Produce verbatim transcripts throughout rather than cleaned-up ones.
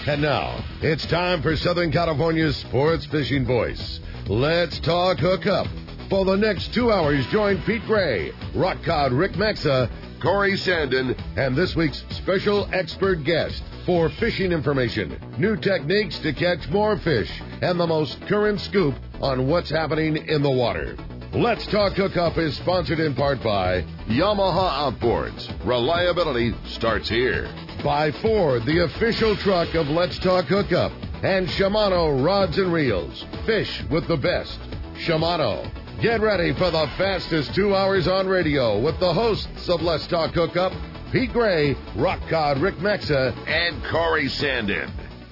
And now, it's time for Southern California's sports fishing voice. Let's talk hookup. For the next two hours, join Pete Gray, Rock Cod Rick Maxa, Corey Sandin, and this week's special expert guest for fishing information, new techniques to catch more fish, and the most current scoop on what's happening in the water. Let's Talk Hookup is sponsored in part by Yamaha Outboards. Reliability starts here. By Ford, the official truck of Let's Talk Hookup. And Shimano Rods and Reels. Fish with the best. Shimano. Get ready for the fastest two hours on radio with the hosts of Let's Talk Hookup, Pete Gray, Rock Cod Rick Maxa, and Corey Sandin.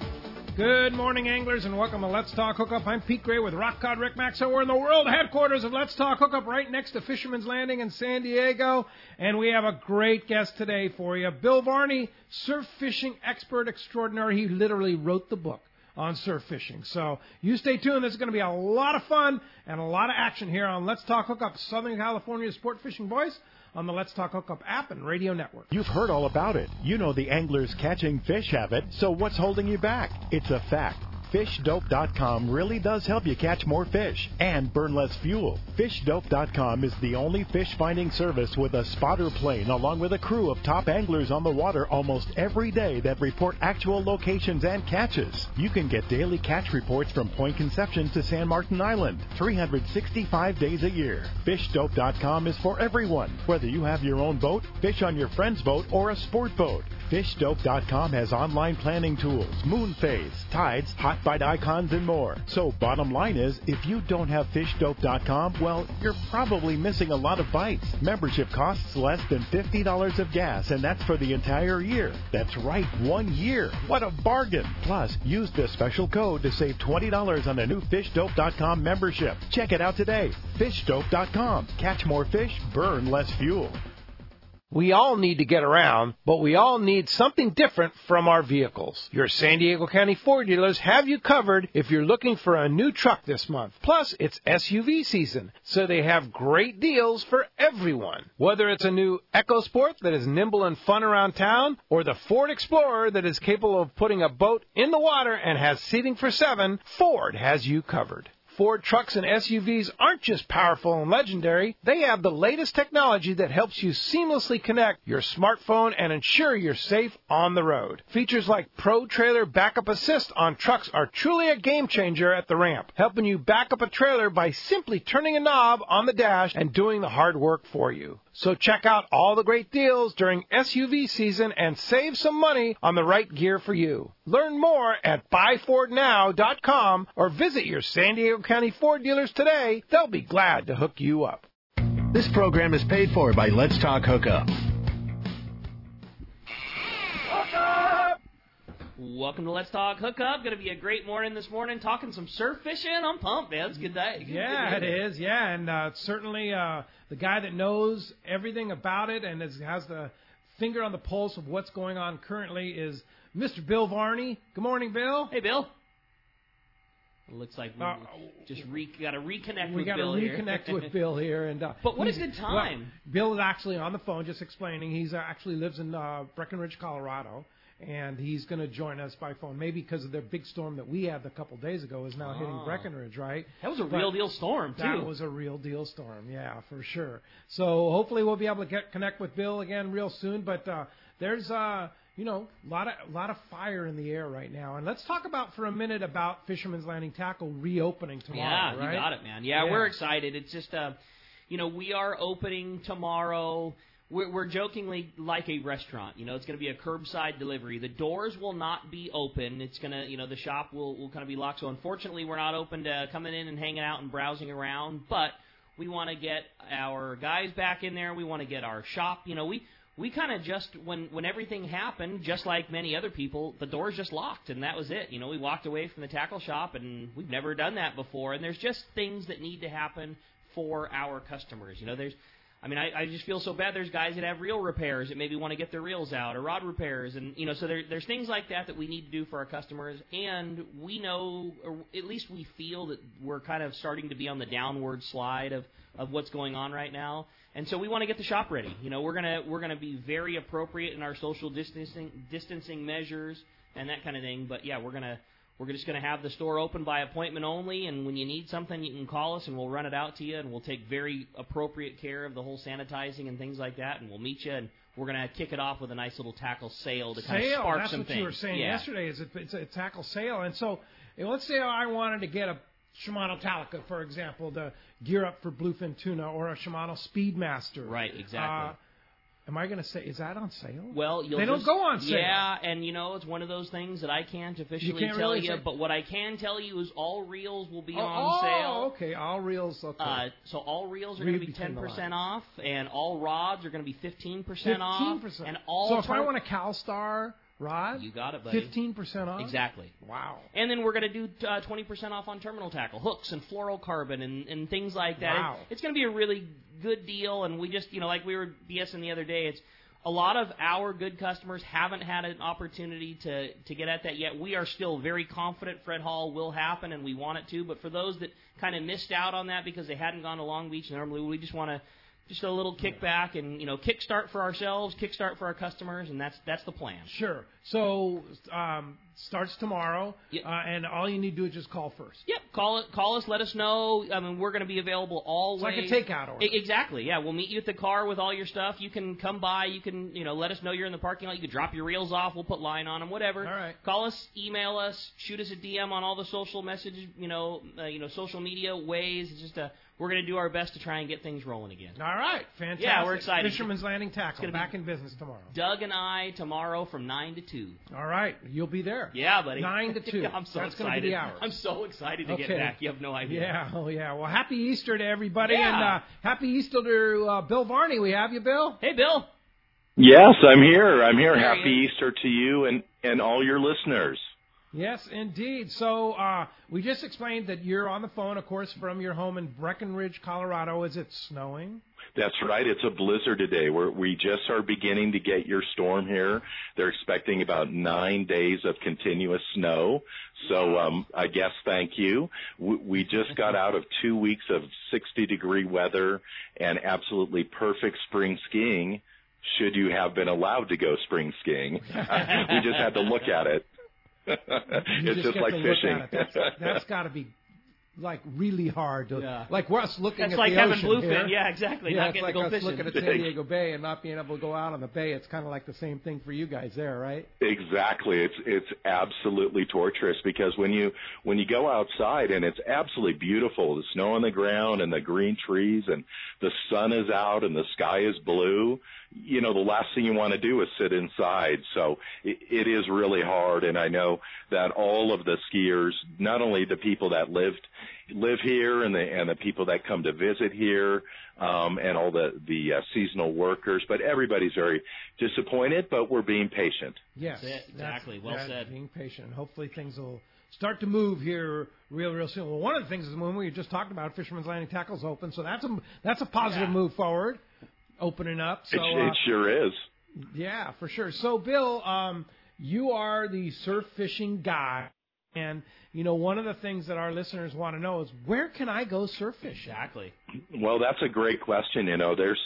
Good morning, anglers, and welcome to Let's Talk Hookup. I'm Pete Gray with Rock Cod Rick Maxa. We're in the world headquarters of Let's Talk Hookup right next to Fisherman's Landing in San Diego, and we have a great guest today for you. Bill Varney, surf fishing expert extraordinary. He literally wrote the book on surf fishing. So you stay tuned. This is going to be a lot of fun and a lot of action here on Let's Talk Hookup, Southern California's sport fishing voice, on the Let's Talk Hookup app and radio network. You've heard all about it. You know the anglers catching fish have it, so what's holding you back? It's a fact. fish dope dot com really does help you catch more fish and burn less fuel. fish dope dot com is the only fish finding service with a spotter plane along with a crew of top anglers on the water almost every day that report actual locations and catches. You can get daily catch reports from Point Conception to San Martin Island, three hundred sixty-five days a year. fish dope dot com is for everyone, whether you have your own boat, fish on your friend's boat, or a sport boat. fish dope dot com has online planning tools, moon phase, tides, hot bite icons, and more. So bottom line is, if you don't have fish dope dot com, well, you're probably missing a lot of bites. Membership costs less than fifty dollars of gas, and that's for the entire year. That's right, one year. What a bargain. Plus, use the special code to save twenty dollars on a new fish dope dot com membership. Check it out today. fish dope dot com. Catch more fish, burn less fuel. We all need to get around, but we all need something different from our vehicles. Your San Diego County Ford dealers have you covered if you're looking for a new truck this month. Plus, it's S U V season, so they have great deals for everyone. Whether it's a new EcoSport that is nimble and fun around town, or the Ford Explorer that is capable of putting a boat in the water and has seating for seven, Ford has you covered. Ford trucks and S U Vs aren't just powerful and legendary. They have the latest technology that helps you seamlessly connect your smartphone and ensure you're safe on the road. Features like Pro Trailer Backup Assist on trucks are truly a game changer at the ramp, helping you back up a trailer by simply turning a knob on the dash and doing the hard work for you. So check out all the great deals during S U V season and save some money on the right gear for you. Learn more at buy ford now dot com or visit your San Diego County Ford dealers today. They'll be glad to hook you up. This program is paid for by Let's Talk Hookup. Welcome to Let's Talk Hookup. Going to be a great morning this morning, talking some surf fishing. I'm pumped, man. It's a good day. Good Yeah, good day. it is. Yeah, and uh, certainly uh, the guy that knows everything about it and is, has the finger on the pulse of what's going on currently is Mister Bill Varney. Good morning, Bill. Hey, Bill. It looks like we Uh, just re- got to reconnect we with got to Bill reconnect here. with Bill here, and uh, But what a he's- good time. Well, Bill is actually on the phone, just explaining. He's uh, actually lives in uh, Breckenridge, Colorado, and he's going to join us by phone. Maybe because of the big storm that we had a couple days ago is now Oh. hitting Breckenridge, right? That was a But real deal storm, too. That was a real deal storm, yeah, for sure. So hopefully we'll be able to get connect with Bill again real soon. But uh, there's uh, you know, a lot of a lot of fire in the air right now. And let's talk about for a minute about Fisherman's Landing Tackle reopening tomorrow. Yeah, right? you got it, man. Yeah, Yeah. we're excited. It's just, uh, you know, we are opening tomorrow. We're, we're jokingly like a restaurant. You know, it's going to be a curbside delivery. The doors will not be open. It's going to, you know, the shop will, will kind of be locked. So unfortunately, we're not open to coming in and hanging out and browsing around. But we want to get our guys back in there. We want to get our shop. You know, we we kind of just, when, when everything happened, just like many other people, the doors just locked, and that was it. You know, we walked away from the tackle shop, and we've never done that before. And there's just things that need to happen for our customers. You know, there's, I mean, I, I just feel so bad. There's guys that have reel repairs that maybe want to get their reels out, or rod repairs, and, you know, so there, there's things like that that we need to do for our customers. And we know, or at least we feel, that we're kind of starting to be on the downward slide of, of what's going on right now. And so we want to get the shop ready. You know, we're gonna we're gonna be very appropriate in our social distancing distancing measures. and that kind of thing. But, yeah, we're going to we're just going to have the store open by appointment only, and when you need something, you can call us, and we'll run it out to you, and we'll take very appropriate care of the whole sanitizing and things like that, and we'll meet you, and we're going to kick it off with a nice little tackle sale to kind sale, of spark that's some what things. You were saying yeah. yesterday is it, it's a tackle sale, and so you know, let's say I wanted to get a Shimano Talica, for example, to gear up for bluefin tuna, or a Shimano Speedmaster. Right, exactly. Uh, am I going to say, is that on sale? Well, you'll they just, don't go on sale. Yeah, and you know, it's one of those things that I can't officially you can't tell really you, say. but what I can tell you is all reels will be oh, on oh, sale. okay, all reels, okay. Uh, so all reels are Read going to be between ten the percent lines. off, and all rods are going to be fifteen percent off. fifteen percent. And all so if tur- I want a CalStar rod, you got it, buddy. fifteen percent off? Exactly. Wow. And then we're going to do uh, twenty percent off on terminal tackle, hooks and fluorocarbon and, and things like that. Wow. It, it's going to be a really good deal, and we just, you know, like we were BSing the other day, it's a lot of our good customers haven't had an opportunity to, to get at that yet. We are still very confident Fred Hall will happen, and we want it to. But for those that kind of missed out on that because they hadn't gone to Long Beach, normally we just want to just a little kickback and, you know, kickstart for ourselves, kickstart for our customers, and that's that's the plan. Sure. So um, starts tomorrow, Yep. uh, and all you need to do is just call first. Yep, call it, call us, let us know. I mean, we're going to be available all It's way. like a takeout order. E- Exactly, yeah. We'll meet you at the car with all your stuff. You can come by. You can, you know, let us know you're in the parking lot. You can drop your reels off. We'll put line on them, whatever. All right. Call us, email us, shoot us a D M on all the social message, you know, uh, you know, social media ways. It's just a, we're going to do our best to try and get things rolling again. All right. Fantastic. Yeah, we're excited. Fisherman's Landing Tackle, gonna be- back in business tomorrow. Doug and I tomorrow from nine to two. All right. You'll be there. Yeah, buddy. nine to two. I'm so That's excited. going to be the hours. I'm so excited to Okay. get back. You have no idea. Yeah, oh yeah. Well, happy Easter to everybody, Yeah. and uh, happy Easter to uh, Bill Varney. We have you, Bill? Hey, Bill. Yes, I'm here. I'm here. There he Happy is. Easter to you and, and all your listeners. Yes, indeed. So uh, we just explained that you're on the phone, of course, from your home in Breckenridge, Colorado. Is it snowing? That's right. It's a blizzard today. We're, we just are beginning to get your storm here. They're expecting about nine days of continuous snow. So um, I guess thank you. We, we just got out of two weeks of sixty-degree weather and absolutely perfect spring skiing, should you have been allowed to go spring skiing. We just had to look at it. You It's just, just get like to look fishing. at it. That's, that's got to be like really hard to Yeah. like us looking That's at like the having ocean bluefin. here. Yeah, exactly. Yeah, Not it's getting like to go us fishing. looking at San Diego Bay and not being able to go out on the bay. It's kind of like the same thing for you guys there, right? Exactly. It's it's absolutely torturous because when you when you go outside and it's absolutely beautiful, the snow on the ground and the green trees and the sun is out and the sky is blue, you know, the last thing you want to do is sit inside. So it, it is really hard, and I know that all of the skiers, not only the people that lived live here and the and the people that come to visit here, um, and all the the uh, seasonal workers, but everybody's very disappointed. But we're being patient. Yes, That's it. Exactly. Well that's said. Being patient. Hopefully things will start to move here real, real soon. Well, one of the things is when we just talked about Fisherman's Landing Tackle's open, so that's a that's a positive Yeah. move forward, opening up. So it, uh, it sure is. yeah, for sure. So Bill, um, you are the surf fishing guy, and you know one of the things that our listeners want to know is where can I go surf fishing? Exactly. Well, that's a great question. You know, there's,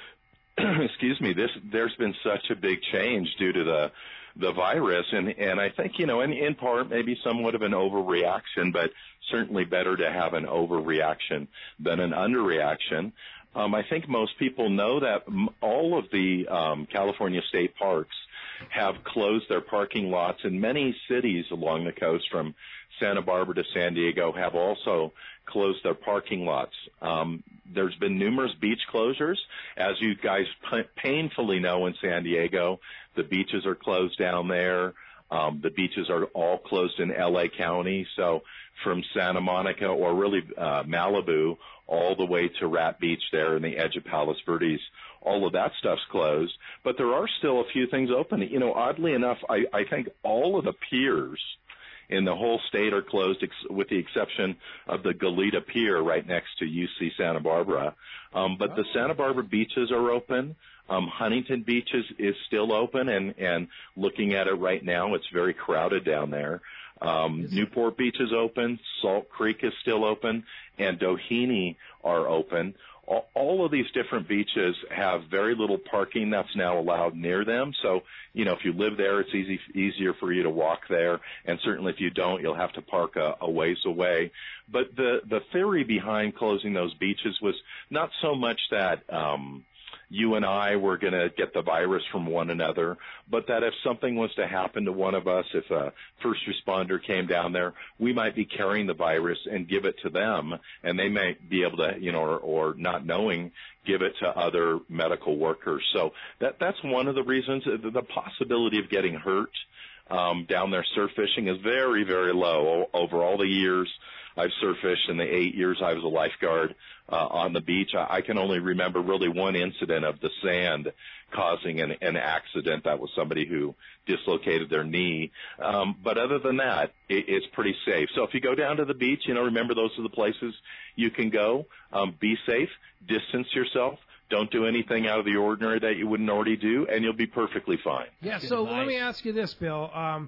excuse me, this there's been such a big change due to the the virus, and and I think you know, in in part maybe somewhat of an overreaction, but certainly better to have an overreaction than an underreaction. Um, I think most people know that m- all of the um, California state parks have closed their parking lots, and many cities along the coast from Santa Barbara to San Diego have also closed their parking lots. Um, there's been numerous beach closures. As you guys p- painfully know, in San Diego, the beaches are closed down there. Um, the beaches are all closed in L A County. So from Santa Monica, or really uh, Malibu, all the way to Rat Beach there in the edge of Palos Verdes, all of that stuff's closed. But there are still a few things open. You know, oddly enough, I, I think all of the piers in the whole state are closed, ex- with the exception of the Goleta Pier right next to U C Santa Barbara. Um, but the Santa Barbara beaches are open. Um, Huntington Beach is, is still open, and, and looking at it right now, it's very crowded down there. Um, Newport Beach is open. Salt Creek is still open, and Doheny are open. all, all of these different beaches have very little parking that's now allowed near them. So, you know, if you live there, it's easy easier for you to walk there. And certainly if you don't, you'll have to park a, a ways away. But the, the theory behind closing those beaches was not so much that um, you and I were going to get the virus from one another, but that if something was to happen to one of us, if a first responder came down there, we might be carrying the virus and give it to them, and they might be able to, you know, or, or not knowing, give it to other medical workers. So that that's one of the reasons. The, the possibility of getting hurt um, down there surf fishing is very, very low. O- over all the years I've surf fished, in the eight years I was a lifeguard uh, on the beach, I, I can only remember really one incident of the sand causing an, an accident. That was somebody who dislocated their knee. Um, but other than that, it, it's pretty safe. So if you go down to the beach, you know, remember those are the places you can go. Um, be safe, distance yourself. Don't do anything out of the ordinary that you wouldn't already do, and you'll be perfectly fine. Yeah, so let me ask you this, Bill. Um,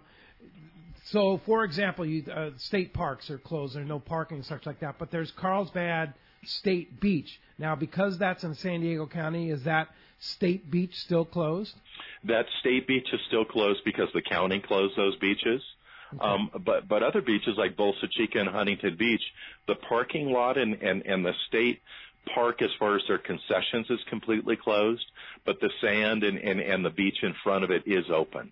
so, for example, you, uh, state parks are closed. There's no parking and such like that. But there's Carlsbad State Beach. Now, because that's in San Diego County, is that state beach still closed? That state beach is still closed because the county closed those beaches. Okay. Um, but but other beaches like Bolsa Chica and Huntington Beach, the parking lot and, and, and the state park as far as their concessions is completely closed, but the sand and, and, and the beach in front of it is open.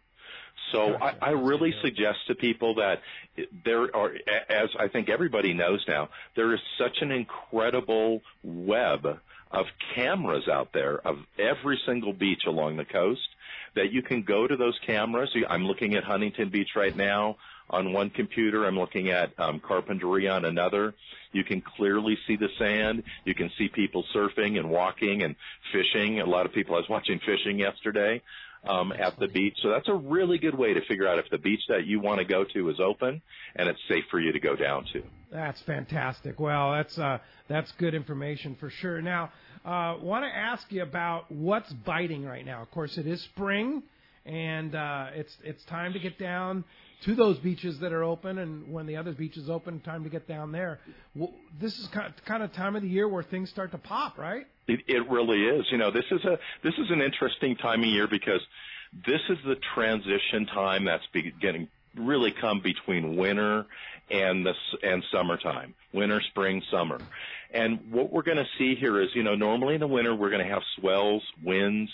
So I, I really suggest to people that there are, as I think everybody knows now, there is such an incredible web of cameras out there of every single beach along the coast that you can go to those cameras. I'm looking at Huntington Beach right now on one computer. I'm looking at um, Carpinteria on another. You can clearly see the sand. You can see people surfing and walking and fishing. A lot of people, I was watching fishing yesterday um, at the beach. So that's a really good way to figure out if the beach that you want to go to is open and it's safe for you to go down to. That's fantastic. Well, that's uh, that's good information for sure. Now, I uh, want to ask you about what's biting right now. Of course, it is spring, and uh, it's it's time to get down to those beaches that are open, and when the other beaches open, time to get down there. Well, this is kind of time of the year where things start to pop, right? It, it really is. You know, this is a this is an interesting time of year because this is the transition time that's beginning really come between winter and the and summertime, winter, spring, summer. And what we're going to see here is, you know, normally in the winter we're going to have swells, winds,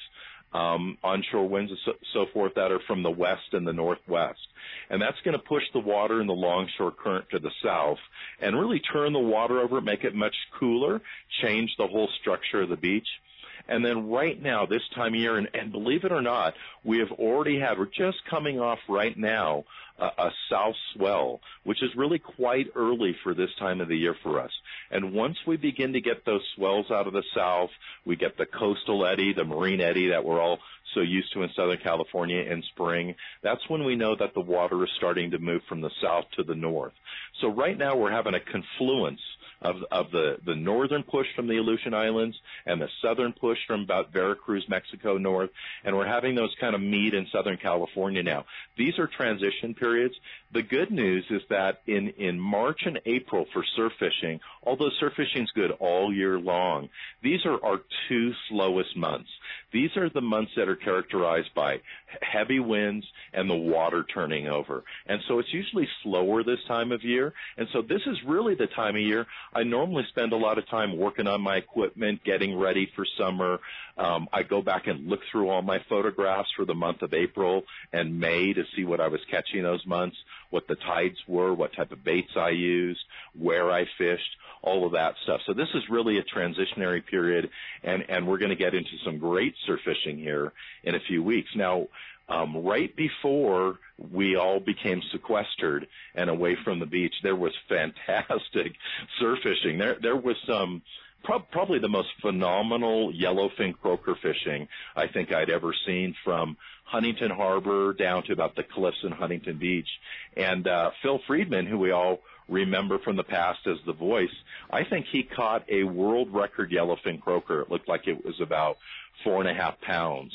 um, onshore winds and so, so forth that are from the west and the northwest. And that's going to push the water in the longshore current to the south and really turn the water over, make it much cooler, change the whole structure of the beach. And then right now, this time of year, and, and believe it or not, we have already had, we're just coming off right now, a, a south swell, which is really quite early for this time of the year for us. And once we begin to get those swells out of the south, we get the coastal eddy, the marine eddy that we're all so used to in Southern California in spring, that's when we know that the water is starting to move from the south to the north. So right now we're having a confluence of, of the, the northern push from the Aleutian Islands and the southern push from about Veracruz, Mexico north, and we're having those kind of meet in Southern California now. These are transition periods. The good news is that in, in March and April for surf fishing, although surf fishing is good all year long, these are our two slowest months. These are the months that are characterized by heavy winds and the water turning over. And so it's usually slower this time of year. And so this is really the time of year I normally spend a lot of time working on my equipment, getting ready for summer. Um, I go back and look through all my photographs for the month of April and May to see what I was catching those months, what the tides were, what type of baits I used, where I fished, all of that stuff. So this is really a transitionary period, and, and we're going to get into some great surf fishing here in a few weeks. Now, um, right before we all became sequestered and away from the beach, there was fantastic surf fishing. There, there was some pro- probably the most phenomenal yellowfin croaker fishing I think I'd ever seen from Huntington Harbor down to about the cliffs in Huntington Beach. And uh, Phil Friedman, who we all remember from the past as the voice, I think he caught a world record yellowfin croaker. It looked like it was about four and a half pounds.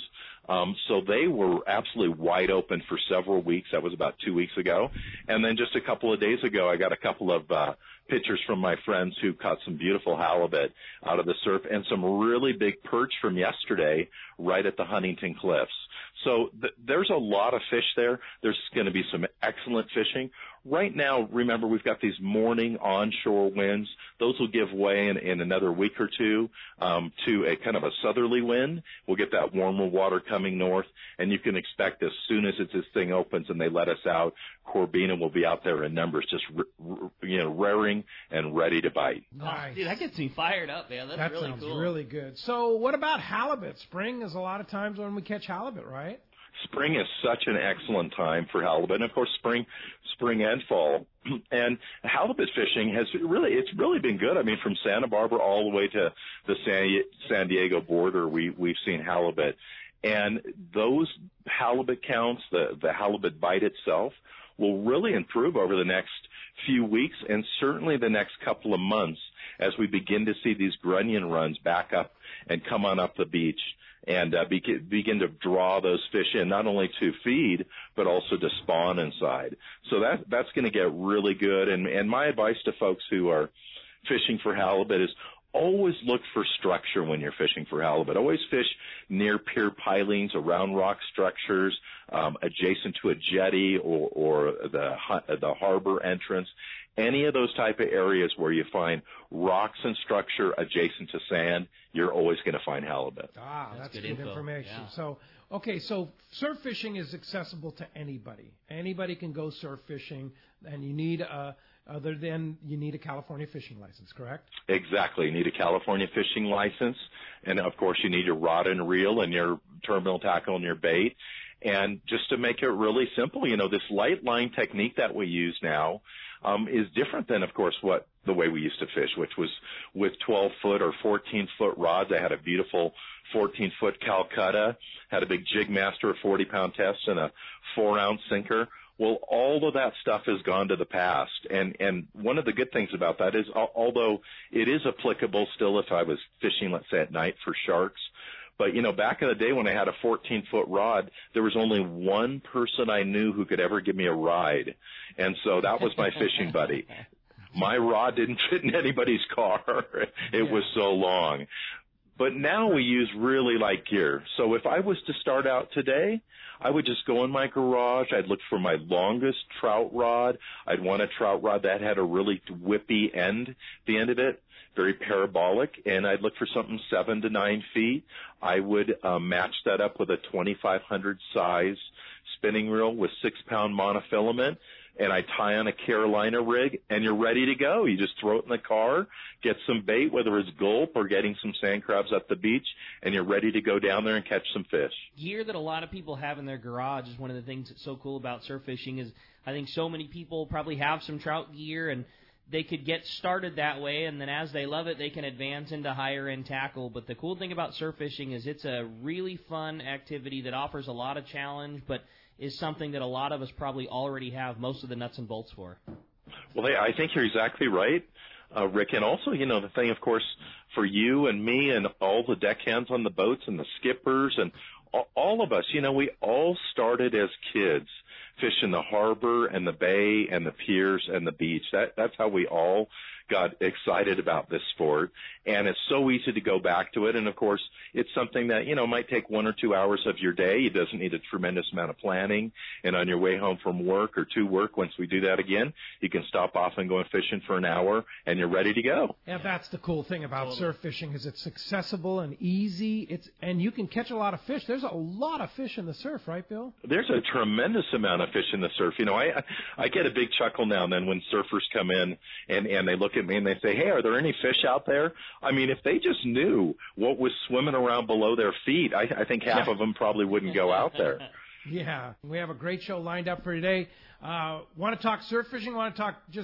Um, so they were absolutely wide open for several weeks. That was about two weeks ago. And then just a couple of days ago, I got a couple of uh, pictures from my friends who caught some beautiful halibut out of the surf and some really big perch from yesterday right at the Huntington Cliffs. So th- there's a lot of fish there. There's going to be some excellent fishing. Right now, remember, we've got these morning onshore winds. Those will give way in, in another week or two um, to a kind of a southerly wind. We'll get that warmer water coming north, and you can expect as soon as it's, this thing opens and they let us out, Corbina will be out there in numbers, just r- r- you know, raring and ready to bite. Nice. Oh, dude, that gets me fired up, man. That's that really sounds cool. really good. So what about halibut? Spring is a lot of times when we catch halibut, right? Spring is such an excellent time for halibut, and of course, spring, spring and fall. And halibut fishing has really, it's really been good. I mean, from Santa Barbara all the way to the San, San Diego border, we we've seen halibut, and those halibut counts, the the halibut bite itself, will really improve over the next few weeks and certainly the next couple of months as we begin to see these grunion runs back up and come on up the beach and uh, be, begin to draw those fish in, not only to feed, but also to spawn inside. So that that's going to get really good. And, and my advice to folks who are fishing for halibut is always look for structure when you're fishing for halibut. Always fish near pier pilings, around rock structures, um, adjacent to a jetty or, or the the harbor entrance. Any of those type of areas where you find rocks and structure adjacent to sand, you're always going to find halibut. Ah, that's, that's good, good information. Yeah. So, okay, so surf fishing is accessible to anybody. Anybody can go surf fishing, and you need a, other than you need a California fishing license, correct? Exactly. You need a California fishing license, and of course you need your rod and reel and your terminal tackle and your bait. And just to make it really simple, you know, this light line technique that we use now um, is different than, of course, what the way we used to fish, which was with twelve foot or fourteen foot rods. I had a beautiful fourteen foot Calcutta, had a big Jig Master, a forty pound test, and a four ounce sinker. Well, all of that stuff has gone to the past. And, and one of the good things about that is, although it is applicable still if I was fishing, let's say, at night for sharks, but, you know, back in the day when I had a fourteen foot rod, there was only one person I knew who could ever give me a ride. And so that was my fishing buddy. My rod didn't fit in anybody's car. It was so long. But now we use really light gear. So if I was to start out today, I would just go in my garage. I'd look for my longest trout rod. I'd want a trout rod that had a really whippy end at the end of it, very parabolic, and I'd look for something seven to nine feet. I would uh, match that up with a twenty-five hundred size spinning reel with six pound monofilament, and I tie on a Carolina rig, and you're ready to go. You just throw it in the car, get some bait, whether it's gulp or getting some sand crabs at the beach, and you're ready to go down there and catch some fish. Gear that a lot of people have in their garage is one of the things that's so cool about surf fishing is I think so many people probably have some trout gear, and they could get started that way, and then as they love it, they can advance into higher-end tackle. But the cool thing about surf fishing is it's a really fun activity that offers a lot of challenge, but is something that a lot of us probably already have most of the nuts and bolts for. Well, hey, I think you're exactly right, uh, Rick. And also, you know, the thing, of course, for you and me and all the deckhands on the boats and the skippers and all of us, you know, we all started as kids fishing the harbor and the bay and the piers and the beach. That that's how we all got excited about this sport, and it's so easy to go back to it. And of course, it's something that, you know, might take one or two hours of your day. It doesn't need a tremendous amount of planning. And on your way home from work or to work, once we do that again, you can stop off and go fishing for an hour, and you're ready to go. Yeah, that's the cool thing about totally. surf fishing is it's accessible and easy. It's and you can catch a lot of fish. There's a lot of fish in the surf, right, Bill? There's a tremendous amount of fish in the surf. You know, I I get a big chuckle now and then when surfers come in and and they look at me and they say, "Hey, are there any fish out there?" I mean, if they just knew what was swimming around below their feet, I, I think half of them probably wouldn't go out there. Yeah, we have a great show lined up for today. Uh, want to talk surf fishing? Want to talk just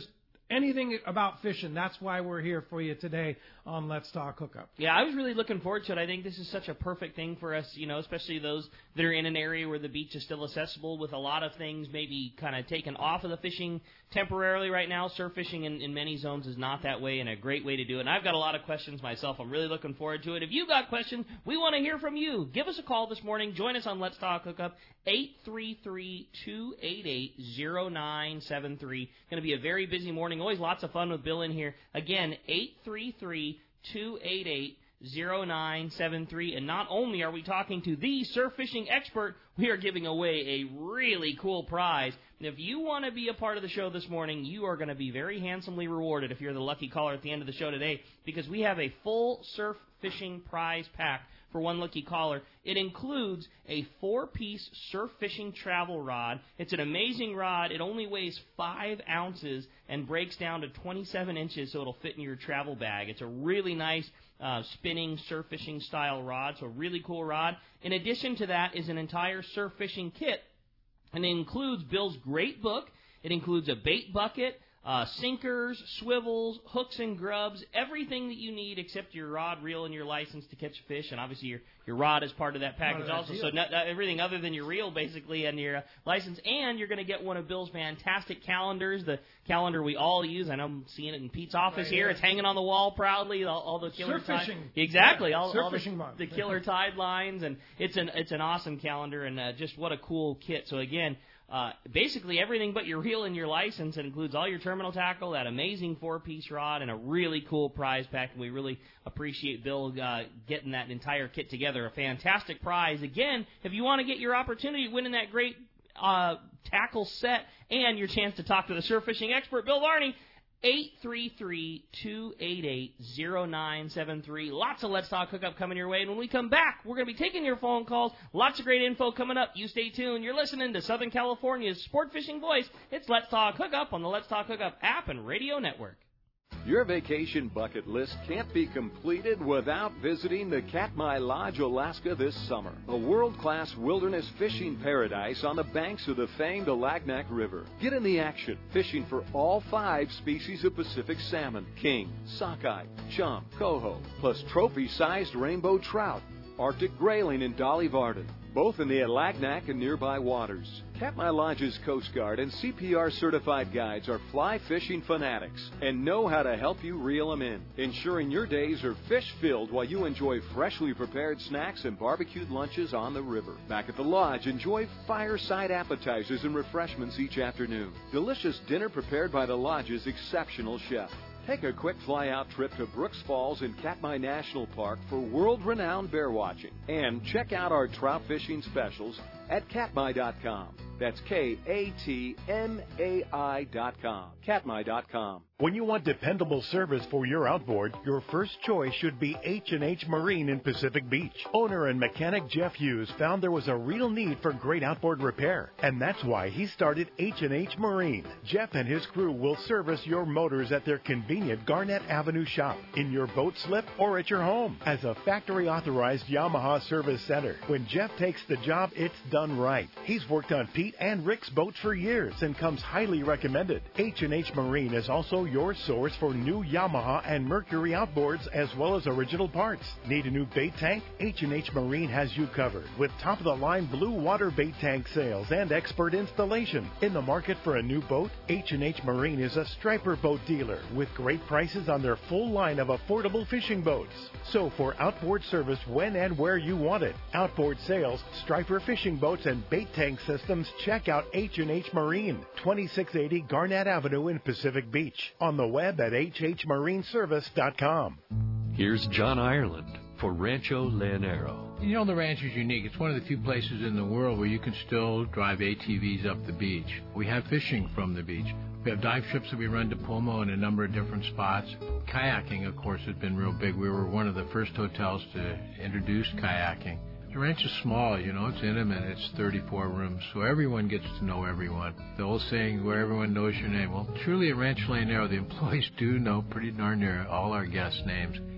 anything about fishing, that's why we're here for you today on Let's Talk Hookup. Yeah, I was really looking forward to it. I think this is such a perfect thing for us, you know, especially those that are in an area where the beach is still accessible, with a lot of things maybe kind of taken off of the fishing temporarily right now. Surf fishing in, in many zones is not that way, and a great way to do it. And I've got a lot of questions myself. I'm really looking forward to it. If you've got questions, we want to hear from you. Give us a call this morning. Join us on Let's Talk Hookup, eight three three, two eight eight, zero nine seven three. Going to be a very busy morning. Always lots of fun with Bill in here. Again, eight three three, two eight eight, zero nine seven three. And not only are we talking to the surf fishing expert, we are giving away a really cool prize. And if you want to be a part of the show this morning, you are going to be very handsomely rewarded if you're the lucky caller at the end of the show today, because we have a full surf fishing prize pack for one lucky caller. It includes a four-piece surf fishing travel rod. It's an amazing rod. It only weighs five ounces and breaks down to twenty-seven inches, so it'll fit in your travel bag. It's a really nice uh, spinning surf fishing style rod, so a really cool rod. In addition to that is an entire surf fishing kit, and it includes Bill's great book. It includes a bait bucket, Uh, sinkers, swivels, hooks and grubs, everything that you need except your rod, reel, and your license to catch a fish. And obviously your, your rod is part of that package that also. deal. So not, not everything other than your reel, basically, and your uh, license. And you're going to get one of Bill's fantastic calendars, the calendar we all use. I know I'm seeing it in Pete's office right here. here. It's hanging on the wall proudly, all, all the killer Surf tide. fishing. Exactly. Yeah, all, surf all fishing the, month. the killer tide lines. And it's an, it's an awesome calendar, and uh, just what a cool kit. So, again, Uh, basically everything but your reel and your license. It includes all your terminal tackle, that amazing four-piece rod, and a really cool prize pack. And we really appreciate Bill uh, getting that entire kit together. A fantastic prize. Again, if you want to get your opportunity of winning that great uh, tackle set and your chance to talk to the surf fishing expert, Bill Varney, eight three three, two eight eight, zero nine seven three. Lots of Let's Talk Hookup coming your way. And when we come back, we're going to be taking your phone calls. Lots of great info coming up. You stay tuned. You're listening to Southern California's sport fishing voice. It's Let's Talk Hookup on the Let's Talk Hookup app and radio network. Your vacation bucket list can't be completed without visiting the Katmai Lodge, Alaska this summer. A world-class wilderness fishing paradise on the banks of the famed Alagnak River. Get in the action, fishing for all five species of Pacific salmon, king, sockeye, chum, coho, plus trophy-sized rainbow trout, Arctic grayling, and Dolly Varden, both in the Alagnak and nearby waters. Katmai Lodge's Coast Guard and C P R-certified guides are fly fishing fanatics and know how to help you reel them in, ensuring your days are fish-filled while you enjoy freshly prepared snacks and barbecued lunches on the river. Back at the lodge, enjoy fireside appetizers and refreshments each afternoon. Delicious dinner prepared by the lodge's exceptional chef. Take a quick fly-out trip to Brooks Falls in Katmai National Park for world-renowned bear watching. And check out our trout fishing specials at katmai dot com. That's K A T M A I dot com. katmai dot com. When you want dependable service for your outboard, your first choice should be H and H Marine in Pacific Beach. Owner and mechanic Jeff Hughes found there was a real need for great outboard repair, and that's why he started H and H Marine. Jeff and his crew will service your motors at their convenient Garnett Avenue shop, in your boat slip, or at your home. As a factory-authorized Yamaha service center, when Jeff takes the job, it's done right. He's worked on Pete and Rick's boats for years and comes highly recommended. H and H Marine is also your source for new Yamaha and Mercury outboards, as well as original parts. Need a new bait tank? H and H Marine has you covered with top-of-the-line blue water bait tank sales and expert installation. In the market for a new boat, H and H Marine is a striper boat dealer with great prices on their full line of affordable fishing boats. So for outboard service when and where you want it, outboard sales, striper fishing boats, and bait tank systems, check out H and H Marine, twenty-six eighty Garnett Avenue in Pacific Beach. On the web at h h marine service dot com. Here's John Ireland for Rancho Leonero. You know, the ranch is unique. It's one of the few places in the world where you can still drive A T Vs up the beach. We have fishing from the beach. We have dive trips that we run to Pomo in a number of different spots. Kayaking, of course, has been real big. We were one of the first hotels to introduce kayaking. The ranch is small, you know, it's intimate, it's thirty-four rooms, so everyone gets to know everyone. The old saying, where everyone knows your name. Well, truly at Rancho Leonero, the employees do know pretty darn near all our guests' names.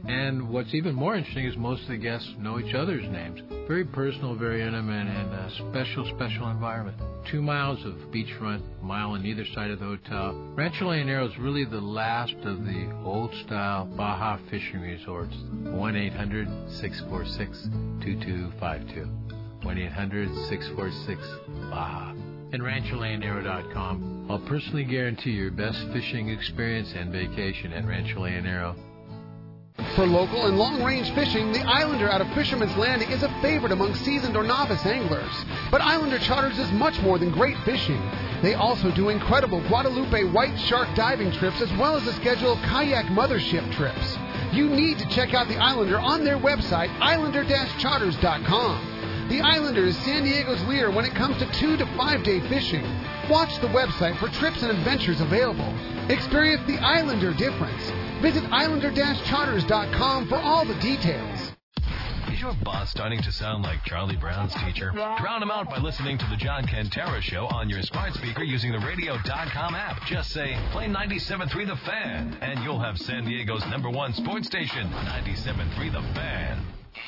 And what's even more interesting is most of the guests know each other's names. Very personal, very intimate, and a special, special environment. Two miles of beachfront, a mile on either side of the hotel. Rancho Leonero is really the last of the old-style Baja fishing resorts. one eight hundred six four six two two five two. one eight hundred six four six Baja. And rancho leonero dot com. I'll personally guarantee your best fishing experience and vacation at Rancho Leonero. For local and long-range fishing, the Islander out of Fisherman's Landing is a favorite among seasoned or novice anglers. But Islander Charters is much more than great fishing. They also do incredible Guadalupe white shark diving trips as well as a schedule of kayak mothership trips. You need to check out the Islander on their website, islander dash charters dot com. The Islander is San Diego's leader when it comes to two to five day fishing. Watch the website for trips and adventures available. Experience the Islander difference. Visit islander dash charters dot com for all the details. Is your boss starting to sound like Charlie Brown's teacher? Drown him out by listening to the John Cantera Show on your smart speaker using the radio dot com app. Just say, play ninety-seven point three The Fan, and you'll have San Diego's number one sports station, ninety-seven point three The Fan.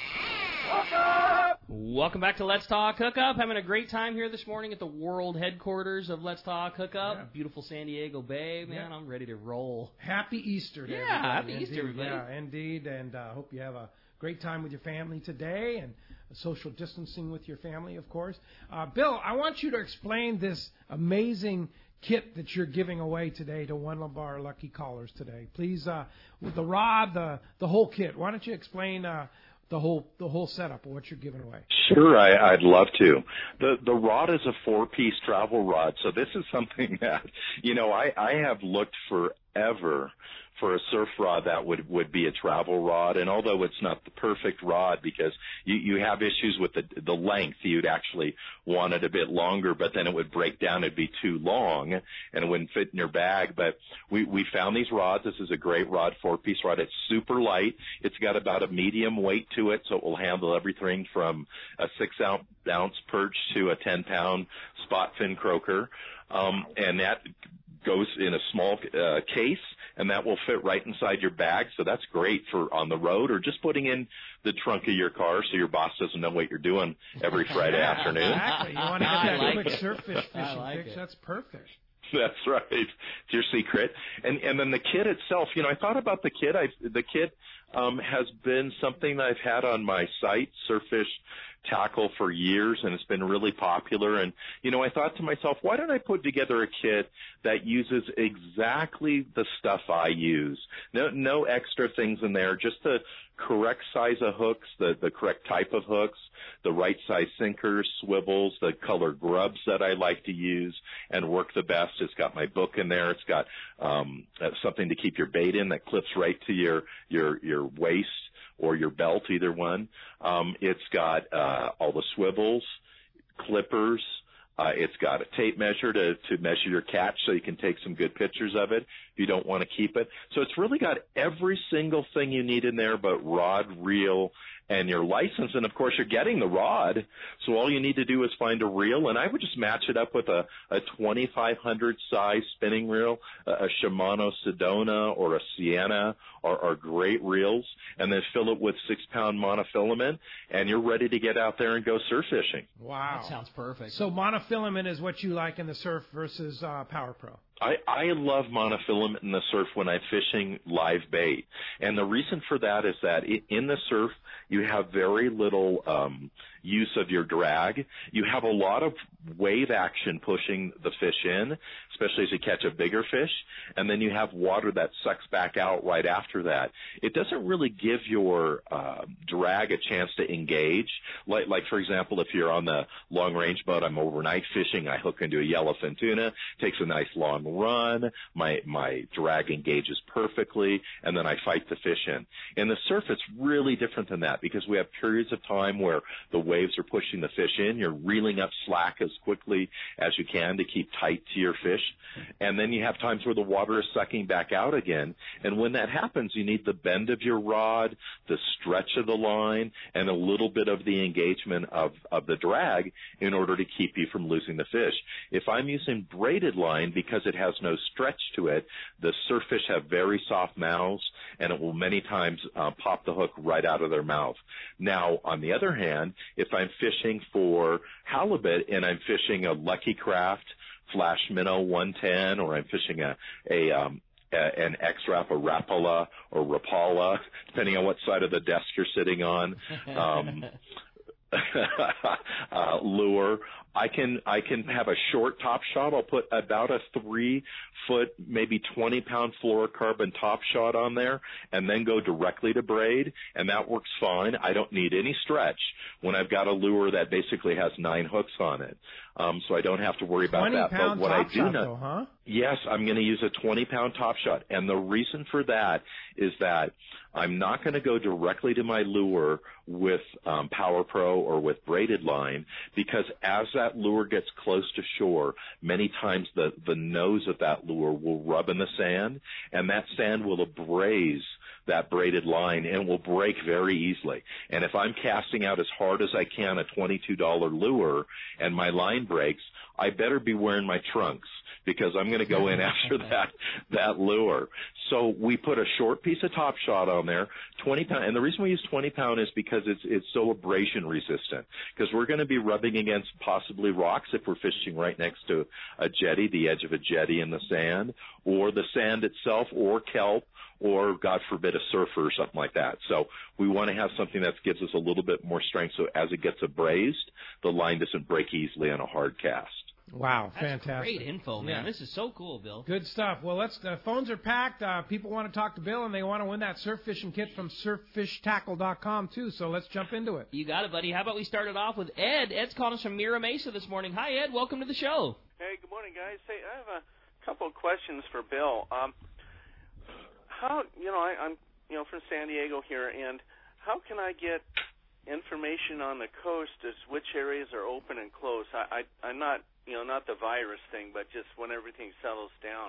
Welcome back to Let's Talk Hookup. Having a great time here this morning at the world headquarters of Let's Talk Hookup. Yeah. Beautiful San Diego Bay, man. Yeah. I'm ready to roll. Happy Easter to Yeah, everybody. happy Indeed. Easter, everybody. Yeah, indeed. And I uh, hope you have a great time with your family today and social distancing with your family, of course. Uh, Bill, I want you to explain this amazing kit that you're giving away today to one of our lucky callers today. Please, uh, with the rod, the, the whole kit, why don't you explain uh, the whole the whole setup of what you're giving away? Sure, I, I'd love to. The the rod is a four-piece travel rod, so this is something that, you know, I, I have looked forever for a surf rod that would, would be a travel rod. And although it's not the perfect rod because you, you have issues with the, the length, you'd actually want it a bit longer, but then it would break down. It'd be too long and it wouldn't fit in your bag. But we, we found these rods. This is a great rod, four-piece rod. It's super light. It's got about a medium weight to it, so it will handle everything from a six-ounce perch to a ten-pound spot fin croaker. Um, and that goes in a small uh, case, and that will fit right inside your bag. So that's great for on the road or just putting in the trunk of your car so your boss doesn't know what you're doing every Friday afternoon. Exactly. You want to get that like quick it. surf fish fishing like fix. it. That's perfect. That's right. It's your secret. And and then the kit itself, you know, I thought about the kit. I the kit um, has been something that I've had on my site, Surffish Tackle, for years, and it's been really popular. And, you know, I thought to myself, why don't I put together a kit that uses exactly the stuff I use? No, no extra things in there, just the correct size of hooks, the, the correct type of hooks, the right size sinkers, swivels, the color grubs that I like to use and work the best. It's got my book in there. It's got um, something to keep your bait in that clips right to your, your, your waist or your belt, either one. Um, it's got uh, all the swivels, clippers. Uh, it's got a tape measure to, to measure your catch so you can take some good pictures of it if you don't want to keep it. So it's really got every single thing you need in there but rod, reel, and your license. And, of course, you're getting the rod, so all you need to do is find a reel. And I would just match it up with a, a twenty-five hundred size spinning reel, a, a Shimano Sedona or a Sienna are, are great reels, and then fill it with six-pound monofilament, and you're ready to get out there and go surf fishing. Wow. That sounds perfect. So monofilament is what you like in the surf versus uh, Power Pro. I, I love monofilament in the surf when I'm fishing live bait. And the reason for that is that in the surf, you have very little um, use of your drag. You have a lot of wave action pushing the fish in, especially as you catch a bigger fish. And then you have water that sucks back out right after that. It doesn't really give your uh, drag a chance to engage. Like, like, for example, if you're on the long-range boat, I'm overnight fishing, I hook into a yellowfin tuna, takes a nice long run, my my drag engages perfectly, and then I fight the fish in. In the surf, it's really different than that because we have periods of time where the waves are pushing the fish in. You're reeling up slack as quickly as you can to keep tight to your fish. And then you have times where the water is sucking back out again. And when that happens, you need the bend of your rod, the stretch of the line, and a little bit of the engagement of, of the drag in order to keep you from losing the fish. If I'm using braided line, because it it has no stretch to it, the surf fish have very soft mouths, and it will many times uh, pop the hook right out of their mouth. Now, on the other hand, if I'm fishing for halibut and I'm fishing a Lucky Craft Flash Minnow one ten, or I'm fishing a, a um, an X-Rap, a Rapala, or Rapala, depending on what side of the desk you're sitting on, um, uh, lure. I can I can have a short top shot. I'll put about a three foot, maybe twenty pound fluorocarbon top shot on there, and then go directly to braid, and that works fine. I don't need any stretch when I've got a lure that basically has nine hooks on it, um, so I don't have to worry about that. But what I do know, huh? Yes, I'm going to use a twenty pound top shot, and the reason for that is that I'm not going to go directly to my lure with um, Power Pro or with braided line, because as that lure gets close to shore, many times the, the nose of that lure will rub in the sand, and that sand will abrase that braided line and will break very easily. And if I'm casting out as hard as I can a twenty-two dollar lure and my line breaks, I better be wearing my trunks, because I'm going to go in after that that lure. So we put a short piece of top shot on there, twenty pound, and the reason we use twenty pound is because it's it's so abrasion resistant, because we're going to be rubbing against possibly rocks if we're fishing right next to a jetty, the edge of a jetty in the sand, or the sand itself, or kelp, or God forbid a surfer or something like that. So we want to have something that gives us a little bit more strength, so as it gets abrased, the line doesn't break easily on a hard cast. Wow, That's fantastic. great info, man. Yeah. This is so cool, Bill. Good stuff. Well, let's. The phones are packed. Uh, people want to talk to Bill, and they want to win that surf fishing kit from surf fish tackle dot com, too. So let's jump into it. You got it, buddy. How about we start it off with Ed? Ed's calling us from Mira Mesa this morning. Hi, Ed. Welcome to the show. Hey, good morning, guys. Hey, I have a couple of questions for Bill. Um, how, you know, I, I'm, you know, from San Diego here, and how can I get information on the coast as which areas are open and closed? I, I, I'm not, you know, not the virus thing, but just when everything settles down.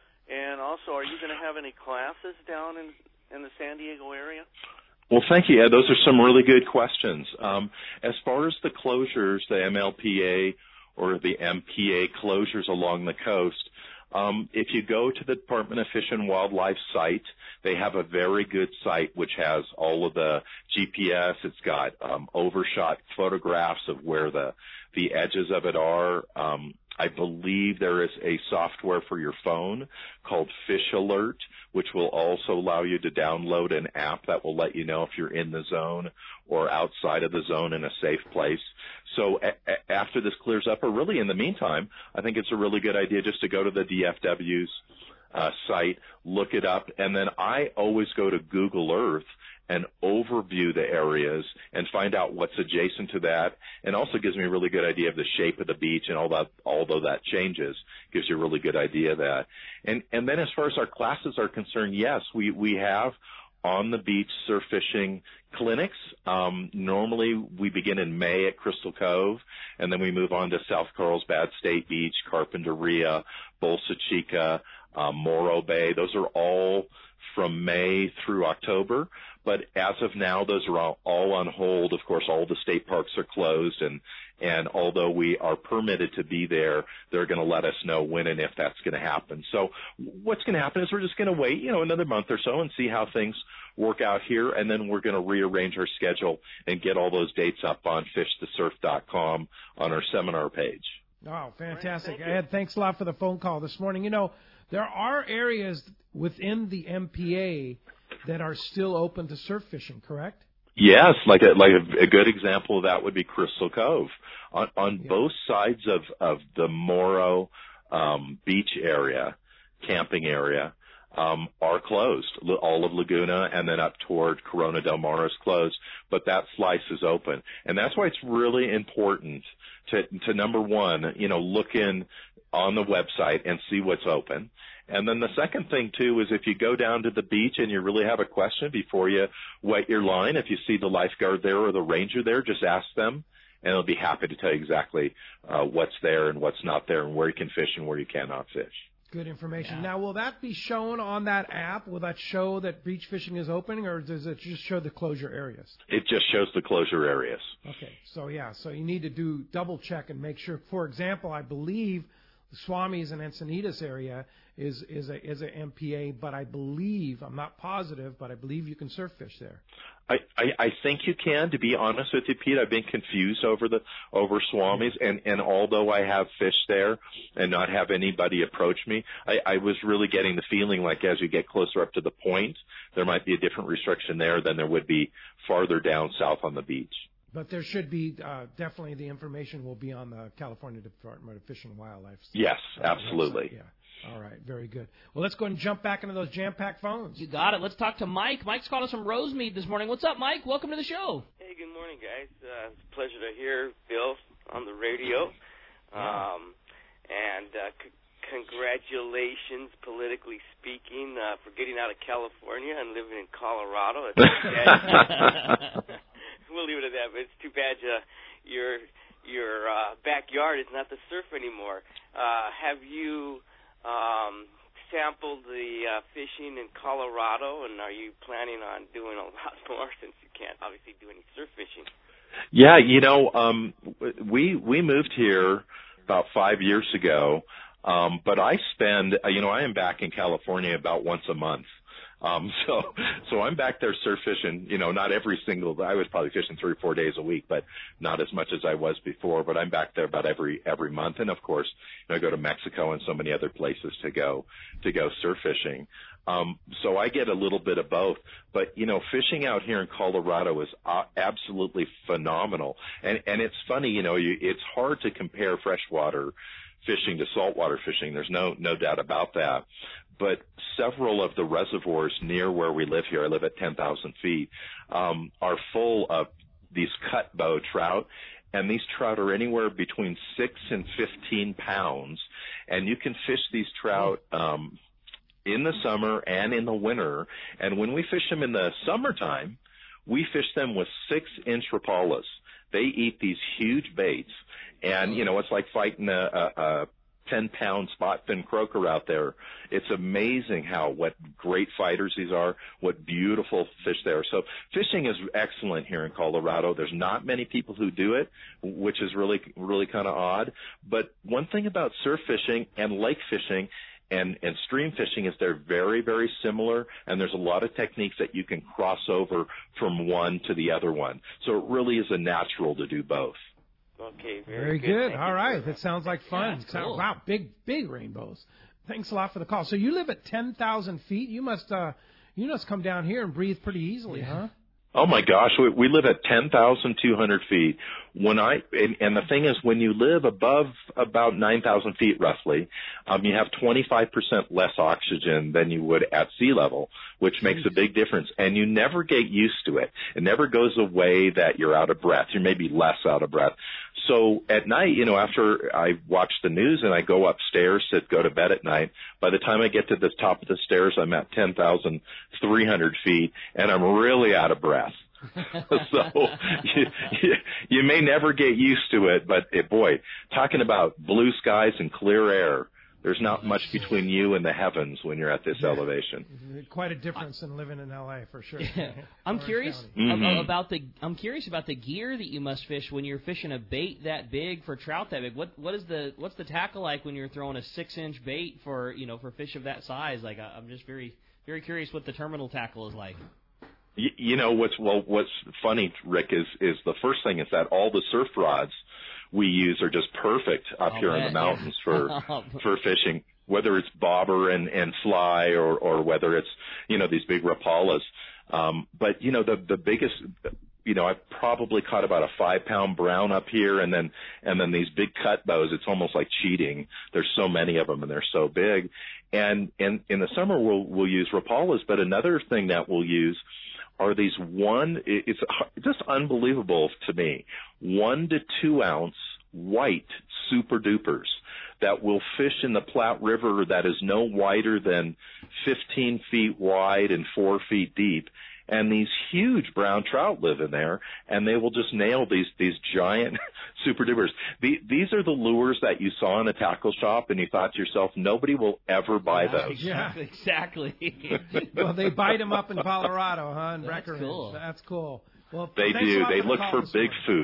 And also, are you going to have any classes down in, in the San Diego area? Well, thank you, Ed. Those are some really good questions. Um, as far as the closures, the M L P A or the M P A closures along the coast, Um, if you go to the Department of Fish and Wildlife site, they have a very good site which has all of the G P S. It's got um, overshot photographs of where the the edges of it are. Um, I believe there is a software for your phone called Fish Alert, which will also allow you to download an app that will let you know if you're in the zone or outside of the zone in a safe place. So a- a- after this clears up, or really in the meantime, I think it's a really good idea just to go to the D F W's uh, site, look it up, and then I always go to Google Earth and overview the areas and find out what's adjacent to that, and also gives me a really good idea of the shape of the beach and all that. Although that changes, gives you a really good idea of that. And and then as far as our classes are concerned, yes, we we have on the beach surf fishing clinics. Um, normally we begin in May at Crystal Cove, and then we move on to South Carlsbad State Beach, Carpinteria, Bolsa Chica, um, Morro Bay. Those are all from May through October. But as of now, those are all, all on hold. Of course, all the state parks are closed, and, and although we are permitted to be there, they're going to let us know when and if that's going to happen. So what's going to happen is we're just going to wait, you know, another month or so and see how things work out here, and then we're going to rearrange our schedule and get all those dates up on fish the surf dot com on our seminar page. Oh, fantastic. Right, thank Ed, thanks a lot for the phone call this morning. You know, there are areas within the M P A that are still open to surf fishing, correct? Yes, like a, like a, a good example of that would be Crystal Cove. On, on yeah. both sides of, of the Morro um, beach area, camping area, um, are closed. All of Laguna and then up toward Corona del Mar is closed, but that slice is open. And that's why it's really important to, to number one, you know, look in on the website and see what's open. And then the second thing, too, is if you go down to the beach and you really have a question before you wet your line, if you see the lifeguard there or the ranger there, just ask them, and they'll be happy to tell you exactly uh, what's there and what's not there and where you can fish and where you cannot fish. Good information. Yeah. Now, will that be shown on that app? Will that show that beach fishing is opening, or does it just show the closure areas? It just shows the closure areas. Okay. So, yeah, so you need to do double check and make sure. For example, I believe Swami's and Encinitas area is is a is a M P A, but I believe, I'm not positive, but I believe you can surf fish there. I, I, I think you can. To be honest with you, Pete, I've been confused over the over Swami's, and and although I have fished there and not have anybody approach me, I, I was really getting the feeling like as you get closer up to the point, there might be a different restriction there than there would be farther down south on the beach. But there should be uh, definitely the information will be on the California Department of Fish and Wildlife. Yes, uh, absolutely. Website. Yeah. All right, very good. Well, let's go ahead and jump back into those jam-packed phones. You got it. Let's talk to Mike. Mike's calling us from Rosemead this morning. What's up, Mike? Welcome to the show. Hey, good morning, guys. Uh, it's a pleasure to hear Bill on the radio. Um, and uh, c- congratulations, politically speaking, uh, for getting out of California and living in Colorado. It's too bad. We'll leave it at that, but it's too bad uh, your your uh, backyard is not the surf anymore. Uh, have you um, sampled the uh, fishing in Colorado, and are you planning on doing a lot more since you can't obviously do any surf fishing? Yeah, you know, um, we we moved here about five years ago, um, but I spend, you know, I am back in California about once a month. Um, so, so I'm back there surf fishing, you know, not every single, I was probably fishing three or four days a week, but not as much as I was before, but I'm back there about every, every month. And of course, you know, I go to Mexico and so many other places to go, to go surf fishing. Um, so I get a little bit of both, but you know, fishing out here in Colorado is uh, absolutely phenomenal. And, and it's funny, you know, you, it's hard to compare freshwater fishing to saltwater fishing. There's no, no doubt about that. But several of the reservoirs near where we live here, I live at ten thousand feet, um, are full of these cut bow trout. And these trout are anywhere between six and fifteen pounds. And you can fish these trout um, in the summer and in the winter. And when we fish them in the summertime, we fish them with six-inch rapalas. They eat these huge baits. And, you know, it's like fighting a, a, a ten-pound spot-fin croaker out there. It's amazing how what great fighters these are, what beautiful fish they are. So fishing is excellent here in Colorado. There's not many people who do it, which is really, really kind of odd. But one thing about surf fishing and lake fishing and, and stream fishing is they're very, very similar, and there's a lot of techniques that you can cross over from one to the other one. So it really is a natural to do both. Okay, very, very good. good. All right, that sounds like fun. Yeah, Sound, cool. wow, big, big rainbows. Thanks a lot for the call. So you live at ten thousand feet. You must, uh, you must come down here and breathe pretty easily, huh? Oh my gosh, we, we live at ten thousand two hundred feet. When I and, and the thing is, when you live above about nine thousand feet roughly, um, you have twenty-five percent less oxygen than you would at sea level, which makes a big difference. And you never get used to it. It never goes away that you're out of breath. You're maybe less out of breath. So at night, you know, after I watch the news and I go upstairs to go to bed at night, by the time I get to the top of the stairs, I'm at ten thousand three hundred feet, and I'm really out of breath. so you, you, you may never get used to it, but it, boy, talking about blue skies and clear air, there's not much between you and the heavens when you're at this yeah. elevation. Quite a difference in living in L A for sure. Yeah. I'm Orange curious mm-hmm. about the I'm curious about the gear that you must fish when you're fishing a bait that big for trout that big. What what is the what's the tackle like when you're throwing a six inch bait for you know for fish of that size? Like I'm just very very curious what the terminal tackle is like. You, you know what's well what's funny, Rick, is is the first thing is that all the surf rods we use are just perfect up I'll here bet, in the mountains yeah. for for fishing, whether it's bobber and and fly or or whether it's you know these big rapalas. Um, but you know the the biggest. You know, I've probably caught about a five pound brown up here, and then and then these big cut bows. It's almost like cheating. There's so many of them, and they're so big. And and in the summer we'll we'll use rapalas, but another thing that we'll use are these one. It's just unbelievable to me. One to two ounce white super dupers that will fish in the Platte River that is no wider than fifteen feet wide and four feet deep. And these huge brown trout live in there, and they will just nail these these giant super dupers. The, these are the lures that you saw in a tackle shop, and you thought to yourself, nobody will ever buy yeah, those. Yeah, exactly. Well, they bite them up in Colorado, huh? In That's Breckenridge. cool. That's cool. Well, they thanks do. a lot They for the look call for this big morning. food.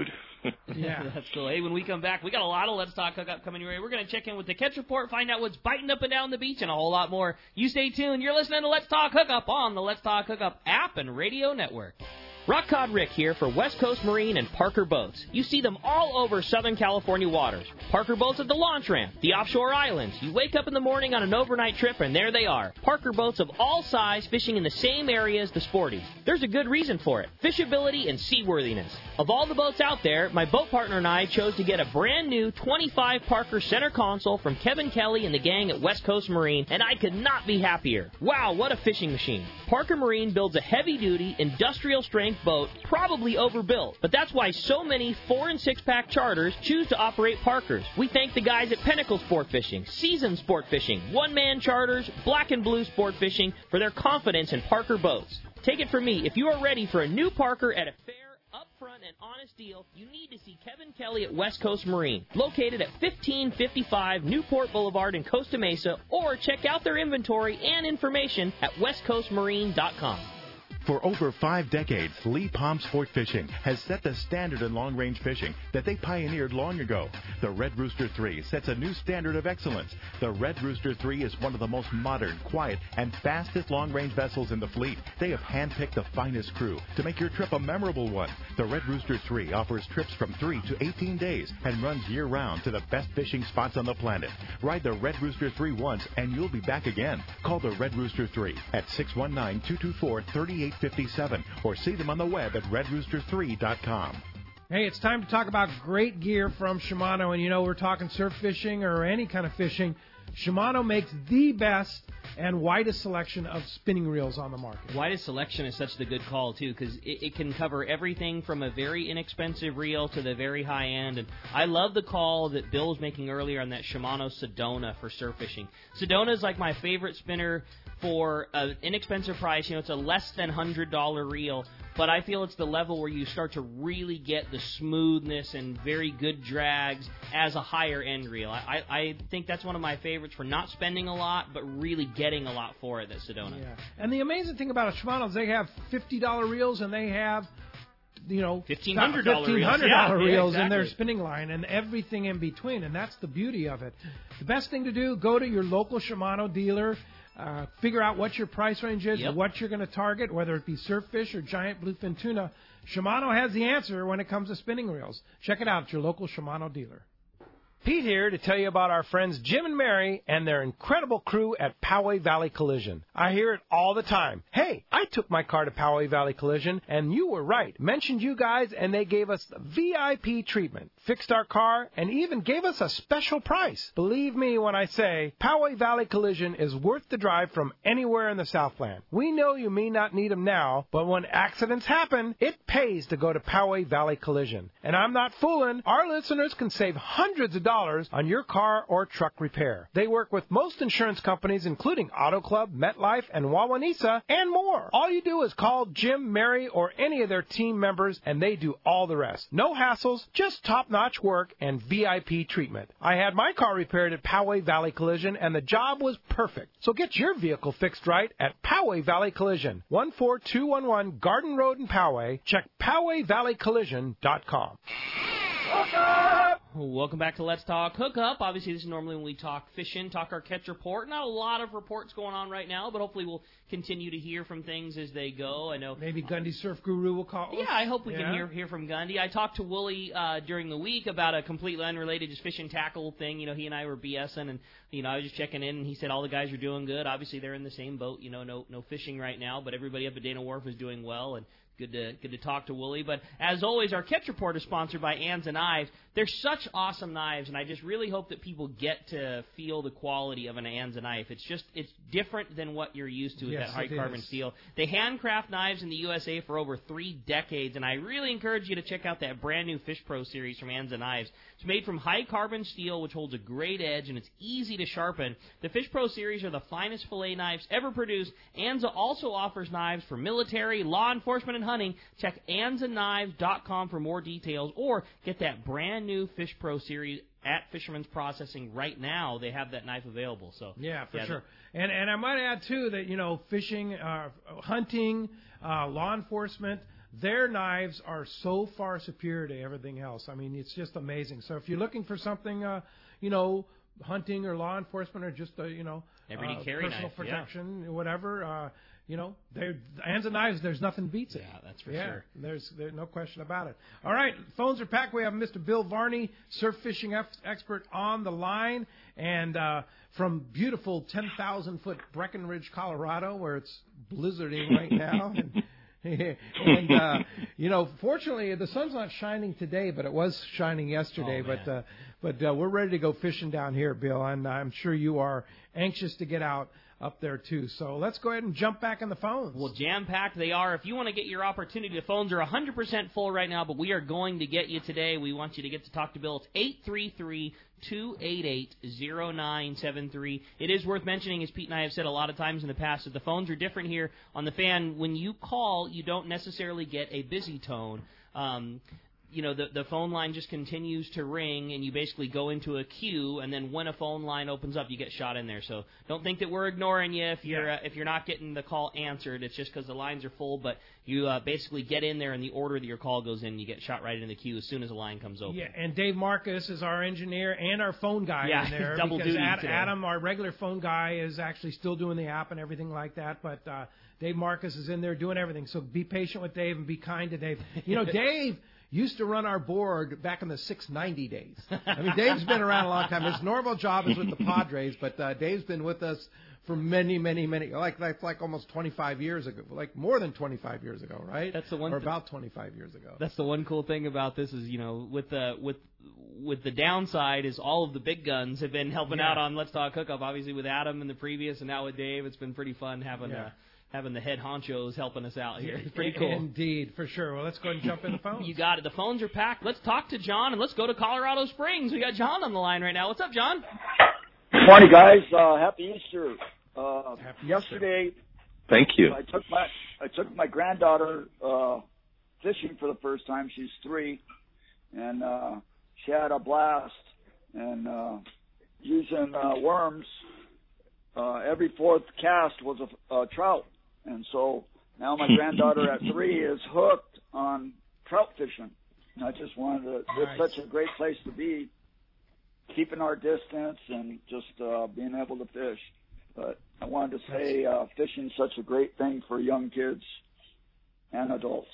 Yeah, that's cool. Hey, when we come back, we got a lot of Let's Talk Hookup coming your way. We're going to check in with the Catch Report, find out what's biting up and down the beach, and a whole lot more. You stay tuned. You're listening to Let's Talk Hookup on the Let's Talk Hookup app and radio network. Rock Cod Rick here for West Coast Marine and Parker Boats. You see them all over Southern California waters. Parker Boats at the launch ramp, the offshore islands. You wake up in the morning on an overnight trip, and there they are. Parker Boats of all size fishing in the same area as the sporties. There's a good reason for it. Fishability and seaworthiness. Of all the boats out there, my boat partner and I chose to get a brand new twenty-five Parker center console from Kevin Kelly and the gang at West Coast Marine, and I could not be happier. Wow, what a fishing machine. Parker Marine builds a heavy-duty, industrial-strength boat, probably overbuilt, but that's why so many four and six pack charters choose to operate Parkers. We thank the guys at Pinnacle Sport Fishing, Season Sport Fishing, One Man Charters, Black and Blue Sport Fishing for their confidence in Parker boats. Take it from me, if you are ready for a new Parker at a fair, upfront, and honest deal, you need to see Kevin Kelly at West Coast Marine, located at fifteen fifty-five Newport Boulevard in Costa Mesa, or check out their inventory and information at west coast marine dot com. For over five decades, Lee Palm Sport Fishing has set the standard in long-range fishing that they pioneered long ago. The Red Rooster three sets a new standard of excellence. The Red Rooster three is one of the most modern, quiet, and fastest long-range vessels in the fleet. They have handpicked the finest crew to make your trip a memorable one. The Red Rooster three offers trips from three to eighteen days and runs year-round to the best fishing spots on the planet. Ride the Red Rooster three once and you'll be back again. Call the Red Rooster three at six one nine, two two four, three eight fifty-seven or see them on the web at red rooster three dot com. Hey, it's time to talk about great gear from Shimano, and you know we're talking surf fishing or any kind of fishing. Shimano makes the best and widest selection of spinning reels on the market. Widest selection is such the good call, too, because it, it can cover everything from a very inexpensive reel to the very high end. And I love the call that Bill was making earlier on that Shimano Sedona for surf fishing. Sedona is like my favorite spinner for an inexpensive price. You know, it's a less than one hundred dollars reel, but I feel it's the level where you start to really get the smoothness and very good drags as a higher-end reel. I, I think that's one of my favorites for not spending a lot, but really getting a lot for it, that Sedona. Yeah. And the amazing thing about a Shimano is they have fifty dollars reels, and they have, you know, fifteen hundred dollars reels, yeah, yeah, reels exactly. in their spinning line and everything in between, and that's the beauty of it. The best thing to do, go to your local Shimano dealer, Uh, figure out what your price range is, yep. what you're going to target, whether it be surf fish or giant bluefin tuna. Shimano has the answer when it comes to spinning reels. Check it out at your local Shimano dealer. Pete here to tell you about our friends Jim and Mary and their incredible crew at Poway Valley Collision. I hear it all the time. Hey, I took my car to Poway Valley Collision, and you were right. Mentioned you guys, and they gave us the V I P treatment, fixed our car, and even gave us a special price. Believe me when I say Poway Valley Collision is worth the drive from anywhere in the Southland. We know you may not need them now, but when accidents happen, it pays to go to Poway Valley Collision. And I'm not fooling. Our listeners can save hundreds of dollars on your car or truck repair. They work with most insurance companies, including Auto Club, MetLife, and Wawanesa, and more. All you do is call Jim, Mary, or any of their team members, and they do all the rest. No hassles, just top-notch work and V I P treatment. I had my car repaired at Poway Valley Collision, and the job was perfect. So get your vehicle fixed right at Poway Valley Collision, one four two one one Garden Road in Poway. Check poway valley collision dot com. Welcome back to Let's Talk Hookup. Obviously, this is normally when we talk fishing, talk our catch report. Not a lot of reports going on right now, but hopefully we'll continue to hear from things as they go. I know maybe Gundy Surf Guru will call us. Yeah, I hope we yeah. can hear hear from Gundy. I talked to Wooly uh, during the week about a completely unrelated just fishing tackle thing. You know, he and I were BSing, and you know, I was just checking in, and he said all the guys are doing good. Obviously, they're in the same boat. You know, no no fishing right now, but everybody up at Dana Wharf is doing well, and Good to good to talk to Wooly. But as always, our catch report is sponsored by Anza Knives. They're such awesome knives, and I just really hope that people get to feel the quality of an Anza knife. It's just it's different than what you're used to with yes, that high carbon is. steel. They handcraft knives in the U S A for over three decades, and I really encourage you to check out that brand new Fish Pro series from Anza Knives. It's made from high carbon steel, which holds a great edge, and it's easy to sharpen. The Fish Pro series are the finest fillet knives ever produced. Anza also offers knives for military, law enforcement, and hunting. Check anza knives dot com for more details, or get that brand new Fish Pro series at Fisherman's Processing right now. They have that knife available. So yeah, for yeah, sure. And and I might add too that you know fishing, uh, hunting, uh, law enforcement, their knives are so far superior to everything else. I mean, it's just amazing. So if you're looking for something, uh, you know, hunting or law enforcement or just, uh, you know, everyday uh, carry personal knife, protection, yeah. whatever, uh, you know, they're, hands and knives, there's nothing beats it. Yeah, that's for yeah, sure. There's, there's no question about it. All right, phones are packed. We have Mister Bill Varney, surf fishing ex- expert on the line, and uh, from beautiful ten thousand foot Breckenridge, Colorado, where it's blizzarding right now. and and, uh, you know, fortunately, the sun's not shining today, but it was shining yesterday. Oh, but uh, but uh, we're ready to go fishing down here, Bill, and I'm sure you are anxious to get out up there, too. So let's go ahead and jump back in the phones. Well, jam-packed they are. If you want to get your opportunity, the phones are one hundred percent full right now, but we are going to get you today. We want you to get to talk to Bill. It's eight three three, two eight eight, zero nine seven three. It is worth mentioning, as Pete and I have said a lot of times in the past, that the phones are different here on the Fan. When you call, you don't necessarily get a busy tone. Um, you know, the the phone line just continues to ring, and you basically go into a queue, and then when a phone line opens up, you get shot in there. So don't think that we're ignoring you if you're Yeah. uh, if you're not getting the call answered. It's just because the lines are full, but you uh, basically get in there in the order that your call goes in, and you get shot right in the queue as soon as the line comes open. Yeah, and Dave Marcus is our engineer and our phone guy Yeah, in there. double because duty Ad, today. Adam, our regular phone guy, is actually still doing the app and everything like that, but uh, Dave Marcus is in there doing everything. So be patient with Dave and be kind to Dave. You know, Dave used to run our board back in the six ninety days. I mean, Dave's been around a long time. His normal job is with the Padres, but uh, Dave's been with us for many, many, many, like like like almost twenty-five years ago, like more than twenty-five years ago, right? That's the one or th- about twenty-five years ago. That's the one cool thing about this is, you know, with the with with the downside is all of the big guns have been helping Yeah. out on Let's Talk Hookup. Obviously with Adam in the previous, and now with Dave, it's been pretty fun having Yeah. uh, having the head honchos helping us out here. It's pretty cool. Indeed, for sure. Well, let's go ahead and jump in the phone. You got it. The phones are packed. Let's talk to John, and let's go to Colorado Springs. We got John on the line right now. What's up, John? Good morning, guys. Uh, happy Easter. Uh, Happy yesterday, Thank you. I took my I took my granddaughter uh, fishing for the first time. She's three, and uh, she had a blast. And uh, using uh, worms, uh, every fourth cast was a, a trout. And so now my granddaughter at three is hooked on trout fishing. And I just wanted to, it's Nice. such a great place to be, keeping our distance and just uh, being able to fish. But I wanted to say uh, fishing is such a great thing for young kids and adults.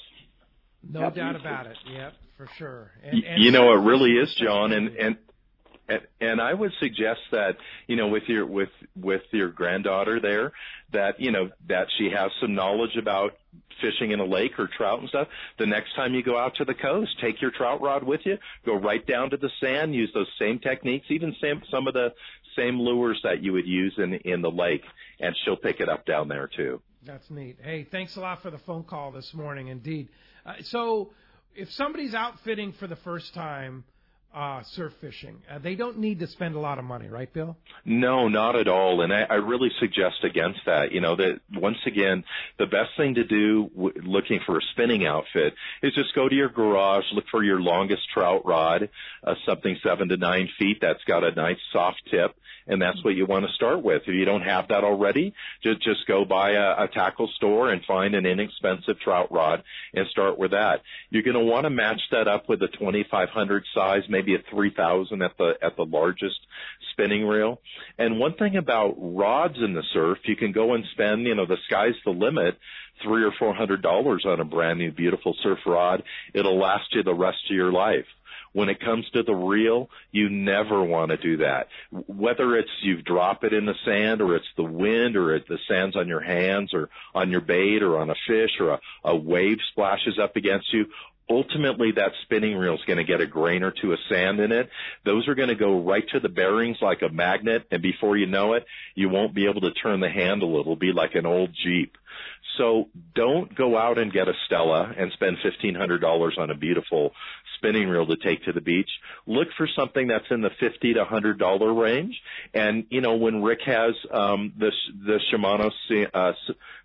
No Happy doubt Easter. about it. Yep, for sure. And, and you know, it really is, John, and and and, and I would suggest that, you know, with your with with your granddaughter there, that, you know, that she has some knowledge about fishing in a lake or trout and stuff. The next time you go out to the coast, take your trout rod with you, go right down to the sand, use those same techniques, even same, some of the same lures that you would use in in the lake, and she'll pick it up down there too. That's neat. Hey, thanks a lot for the phone call this morning, indeed. Uh, so if somebody's outfitting for the first time uh, surf fishing, uh, they don't need to spend a lot of money, right, Bill? No, not at all. And I, I really suggest against that. You know, that once again, the best thing to do w- looking for a spinning outfit is just go to your garage, look for your longest trout rod, uh, something seven to nine feet that's got a nice soft tip. And that's what you want to start with. If you don't have that already, just just go buy a, a tackle store and find an inexpensive trout rod and start with that. You're going to want to match that up with a twenty-five hundred size, maybe a three thousand at the at the largest spinning reel. And one thing about rods in the surf, you can go and spend, you know, the sky's the limit, three or four hundred dollars on a brand new beautiful surf rod. It'll last you the rest of your life. When it comes to the reel, you never want to do that. Whether it's you drop it in the sand, or it's the wind, or it, the sand's on your hands or on your bait or on a fish, or a, a wave splashes up against you, ultimately that spinning reel is going to get a grain or two of sand in it. Those are going to go right to the bearings like a magnet, and before you know it, you won't be able to turn the handle. It'll be like an old Jeep. So don't go out and get a Stella and spend fifteen hundred dollars on a beautiful spinning reel to take to the beach. Look for something that's in the fifty to one hundred dollars range. And, you know, when Rick has um, the, the Shimano uh,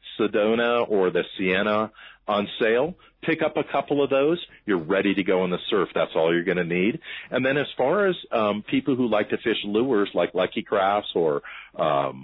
Sedona or the Sienna on sale, pick up a couple of those. You're ready to go in the surf. That's all you're going to need. And then as far as um, people who like to fish lures like Lucky Crafts or um,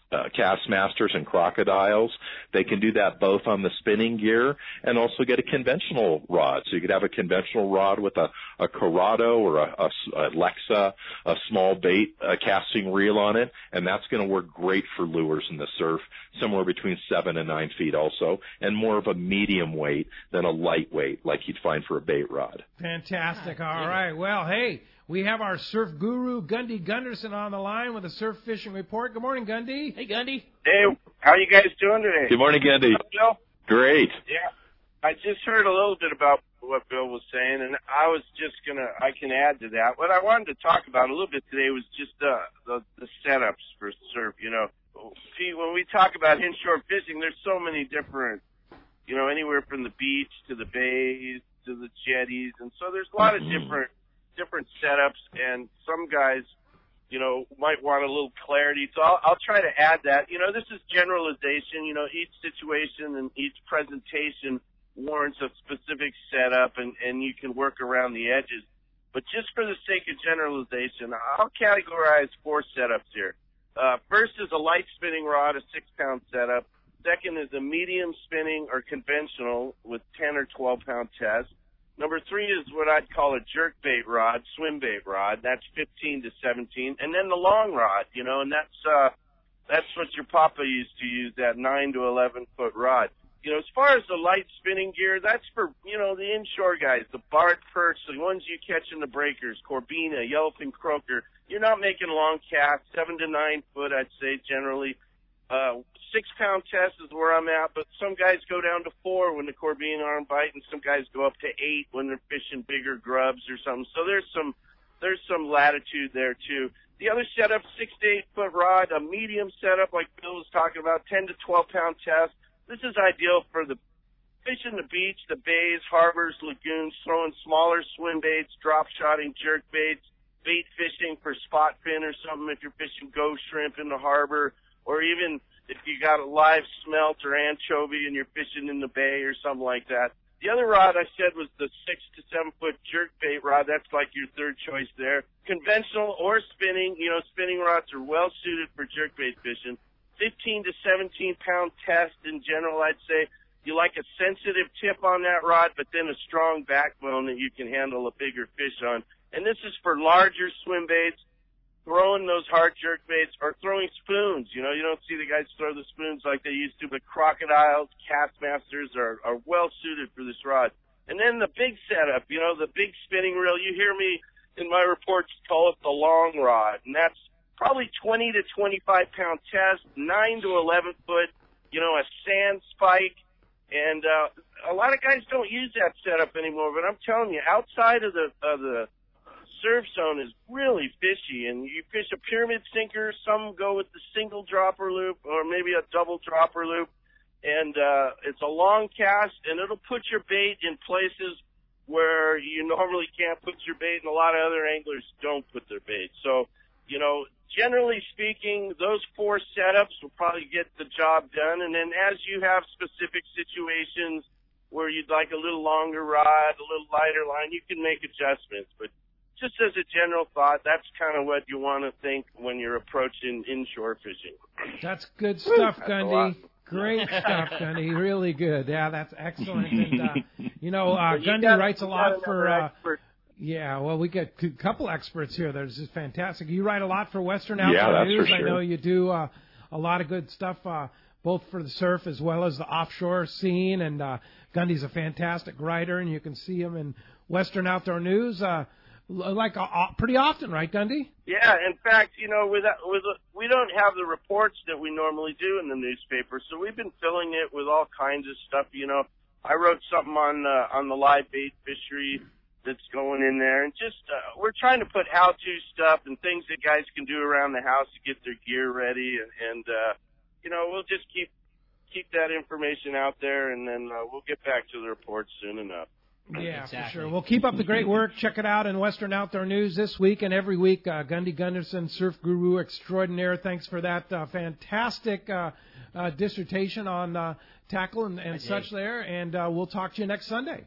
uh, Castmasters and Crocodiles. They can do that both on the spinning gear and also get a conventional rod. So you could have a conventional rod with a, a Corrado or a, a, a Lexa, a small bait uh, casting reel on it, and that's going to work great for lures in the surf, somewhere between seven and nine feet also, and more of a medium weight than a lightweight like you'd find for a bait rod. Fantastic. All right. Well, hey, we have our surf guru, Gundy Gunderson, on the line with a surf fishing report. Good morning, Gundy. Hey, Gundy. Hey, how you guys doing today? Good morning, Gundy. Bill? Great. Yeah. I just heard a little bit about what Bill was saying, and I was just going to, I can add to that. What I wanted to talk about a little bit today was just uh, the, the setups for surf. You know, see, when we talk about inshore fishing, there's so many different, you know, anywhere from the beach to the bays to the jetties, and so there's a lot of different different setups, and some guys, you know, might want a little clarity. So I'll, I'll try to add that. You know, this is generalization. You know, each situation and each presentation warrants a specific setup, and, and you can work around the edges. But just for the sake of generalization, I'll categorize four setups here. Uh, first is a light spinning rod, a six-pound setup. Second is a medium spinning or conventional with ten or twelve pound test. Number three is what I'd call a jerk bait rod, swim bait rod. That's fifteen to seventeen. And then the long rod, you know, and that's, uh, that's what your papa used to use, that nine to eleven foot rod. You know, as far as the light spinning gear, that's for, you know, the inshore guys, the barred perch, the ones you catch in the breakers, Corbina, yellowfin croaker. You're not making long casts, seven to nine foot, I'd say, generally. Uh, six pound test is where I'm at, but some guys go down to four when the Corbina aren't biting. Some guys go up to eight when they're fishing bigger grubs or something. So there's some, there's some latitude there too. The other setup, six to eight foot rod, a medium setup like Bill was talking about, ten to twelve pound test. This is ideal for the fishing the beach, the bays, harbors, lagoons, throwing smaller swim baits, drop shotting jerk baits, bait fishing for spot fin or something if you're fishing ghost shrimp in the harbor, or even if you got a live smelt or anchovy and you're fishing in the bay or something like that. The other rod I said was the six to seven foot jerk bait rod. That's like your third choice there. Conventional or spinning, you know, spinning rods are well suited for jerk bait fishing. fifteen to seventeen pound test in general, I'd say. You like a sensitive tip on that rod, but then a strong backbone that you can handle a bigger fish on. And this is for larger swim baits, throwing those hard jerk baits, or throwing spoons. You know, you don't see the guys throw the spoons like they used to, but Crocodiles, Castmasters are, are well suited for this rod. And then the big setup, you know, the big spinning reel. You hear me in my reports call it the long rod, and that's probably twenty to twenty-five pound test, nine to eleven foot, you know, a sand spike. And, uh, a lot of guys don't use that setup anymore, but I'm telling you, outside of the, of the surf zone is really fishy. And you fish a pyramid sinker, some go with the single dropper loop or maybe a double dropper loop. And, uh, it's a long cast and it'll put your bait in places where you normally can't put your bait, and a lot of other anglers don't put their bait. So, you know, generally speaking, those four setups will probably get the job done. And then as you have specific situations where you'd like a little longer rod, a little lighter line, you can make adjustments. But just as a general thought, that's kind of what you want to think when you're approaching inshore fishing. That's good stuff, That's Gundy. Great stuff, Gundy. Really good. Yeah, that's excellent. And, uh, you know, uh, But you Gundy got- writes a you lot got for... another Uh, expert. yeah, well, we got a couple experts here. That's just fantastic. You write a lot for Western Yeah, Outdoor that's for News. I sure. know you do uh, a lot of good stuff, uh, both for the surf as well as the offshore scene. And uh, Gundy's a fantastic writer, and you can see him in Western Outdoor News uh, like uh, uh, pretty often, right, Gundy? Yeah, in fact, you know, with, with we don't have the reports that we normally do in the newspaper, so we've been filling it with all kinds of stuff. You know, I wrote something on uh, on the live bait fishery that's going in there, and just uh, we're trying to put how-to stuff and things that guys can do around the house to get their gear ready, and, and uh, you know, we'll just keep keep that information out there, and then uh, we'll get back to the reports soon enough. Yeah, Exactly. for sure. Well, keep up the great work. Check it out in Western Outdoor News this week and every week. Uh, Gundy Gunderson, surf guru extraordinaire. Thanks for that uh, fantastic uh, uh, dissertation on uh, tackle and, and such there. And uh, we'll talk to you next Sunday.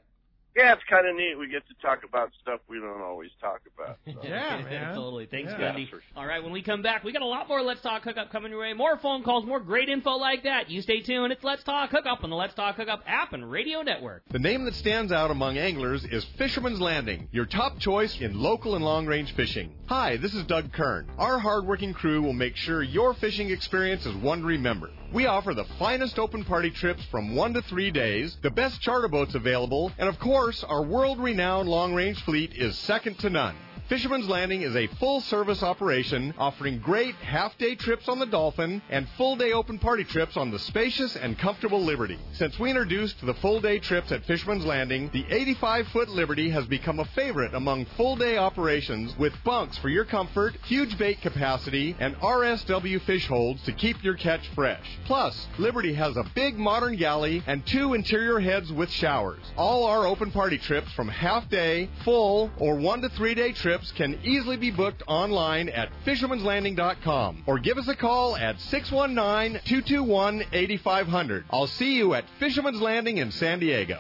yeah, it's kind of neat. We get to talk about stuff we don't always talk about. So. Yeah, man. Totally. Thanks, Yeah. Gundy. All right, when we come back, we got a lot more Let's Talk Hookup coming your way. More phone calls, more great info like that. You stay tuned. It's Let's Talk Hookup on the Let's Talk Hookup app and radio network. The name that stands out among anglers is Fisherman's Landing, your top choice in local and long-range fishing. Hi, this is Doug Kern. Our hard-working crew will make sure your fishing experience is one to remember. We offer the finest open party trips from one to three days, the best charter boats available, and of course, our world-renowned long-range fleet is second to none. Fisherman's Landing is a full-service operation offering great half-day trips on the Dolphin and full-day open party trips on the spacious and comfortable Liberty. Since we introduced the full-day trips at Fisherman's Landing, the eighty-five foot Liberty has become a favorite among full-day operations with bunks for your comfort, huge bait capacity, and R S W fish holds to keep your catch fresh. Plus, Liberty has a big modern galley and two interior heads with showers. All our open party trips from half-day, full, or one to three-day trips can easily be booked online at fishermans landing dot com or give us a call at six one nine, two two one, eight five zero zero. I'll see you at Fisherman's Landing in San Diego.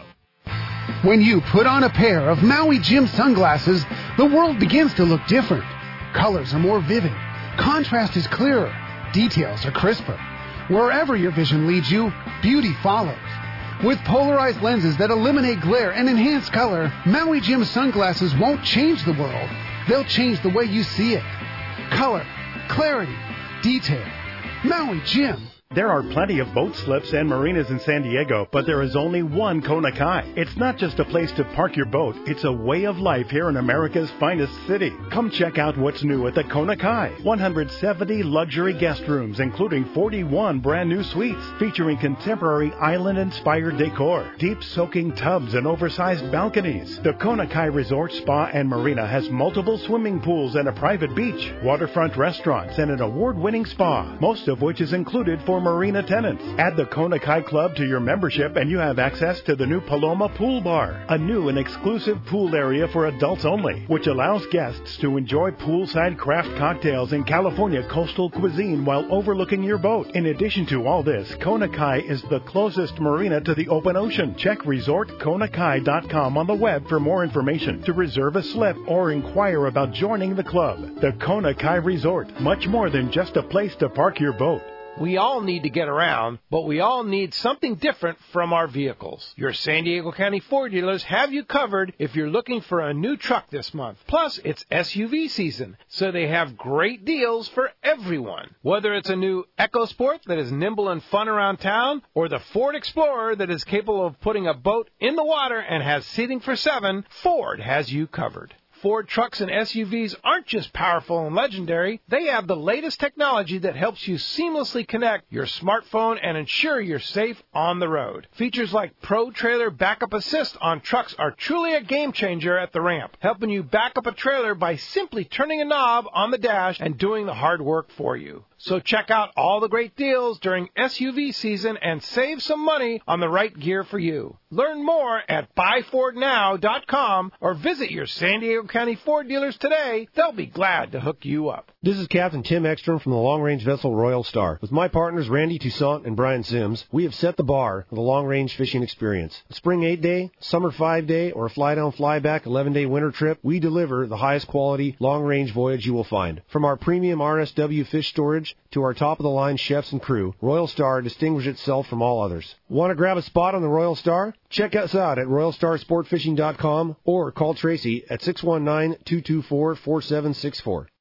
When you put on a pair of Maui Jim sunglasses, the world begins to look different. Colors are more vivid. Contrast is clearer. Details are crisper. Wherever your vision leads you, beauty follows. With polarized lenses that eliminate glare and enhance color, Maui Jim sunglasses won't change the world. They'll change the way you see it. Color, clarity, detail. Maui Jim. There are plenty of boat slips and marinas in San Diego, but there is only one Kona Kai. It's not just a place to park your boat, it's a way of life here in America's finest city. Come check out what's new at the Kona Kai. one hundred seventy luxury guest rooms, including forty-one brand new suites, featuring contemporary island-inspired decor, deep soaking tubs and oversized balconies. The Kona Kai Resort, Spa, and Marina has multiple swimming pools and a private beach, waterfront restaurants, and an award-winning spa, most of which is included for marina tenants. Add the Kona Kai Club to your membership and you have access to the new Paloma Pool Bar, a new and exclusive pool area for adults only, which allows guests to enjoy poolside craft cocktails and California coastal cuisine while overlooking your boat. In addition to all this, Kona Kai is the closest marina to the open ocean. Check resort kona kai dot com on the web for more information, to reserve a slip or inquire about joining the club. The Kona Kai Resort, much more than just a place to park your boat. We all need to get around, but we all need something different from our vehicles. Your San Diego County Ford dealers have you covered if you're looking for a new truck this month. Plus, it's S U V season, so they have great deals for everyone. Whether it's a new EcoSport that is nimble and fun around town, or the Ford Explorer that is capable of putting a boat in the water and has seating for seven, Ford has you covered. Ford trucks and S U Vs aren't just powerful and legendary. They have the latest technology that helps you seamlessly connect your smartphone and ensure you're safe on the road. Features like Pro Trailer Backup Assist on trucks are truly a game changer at the ramp, helping you back up a trailer by simply turning a knob on the dash and doing the hard work for you. So check out all the great deals during S U V season and save some money on the right gear for you. Learn more at buy ford now dot com or visit your San Diego County Ford dealers today. They'll be glad to hook you up. This is Captain Tim Ekstrom from the long-range vessel Royal Star. With my partners Randy Toussaint and Brian Sims, we have set the bar for the long-range fishing experience. A spring eight-day, summer five-day, or a fly-down, fly-back eleven-day winter trip, we deliver the highest quality long-range voyage you will find. From our premium R S W fish storage to our top-of-the-line chefs and crew, Royal Star distinguishes itself from all others. Want to grab a spot on the Royal Star? Check us out at royal star sport fishing dot com or call Tracy at six one nine, two two four, four seven six four.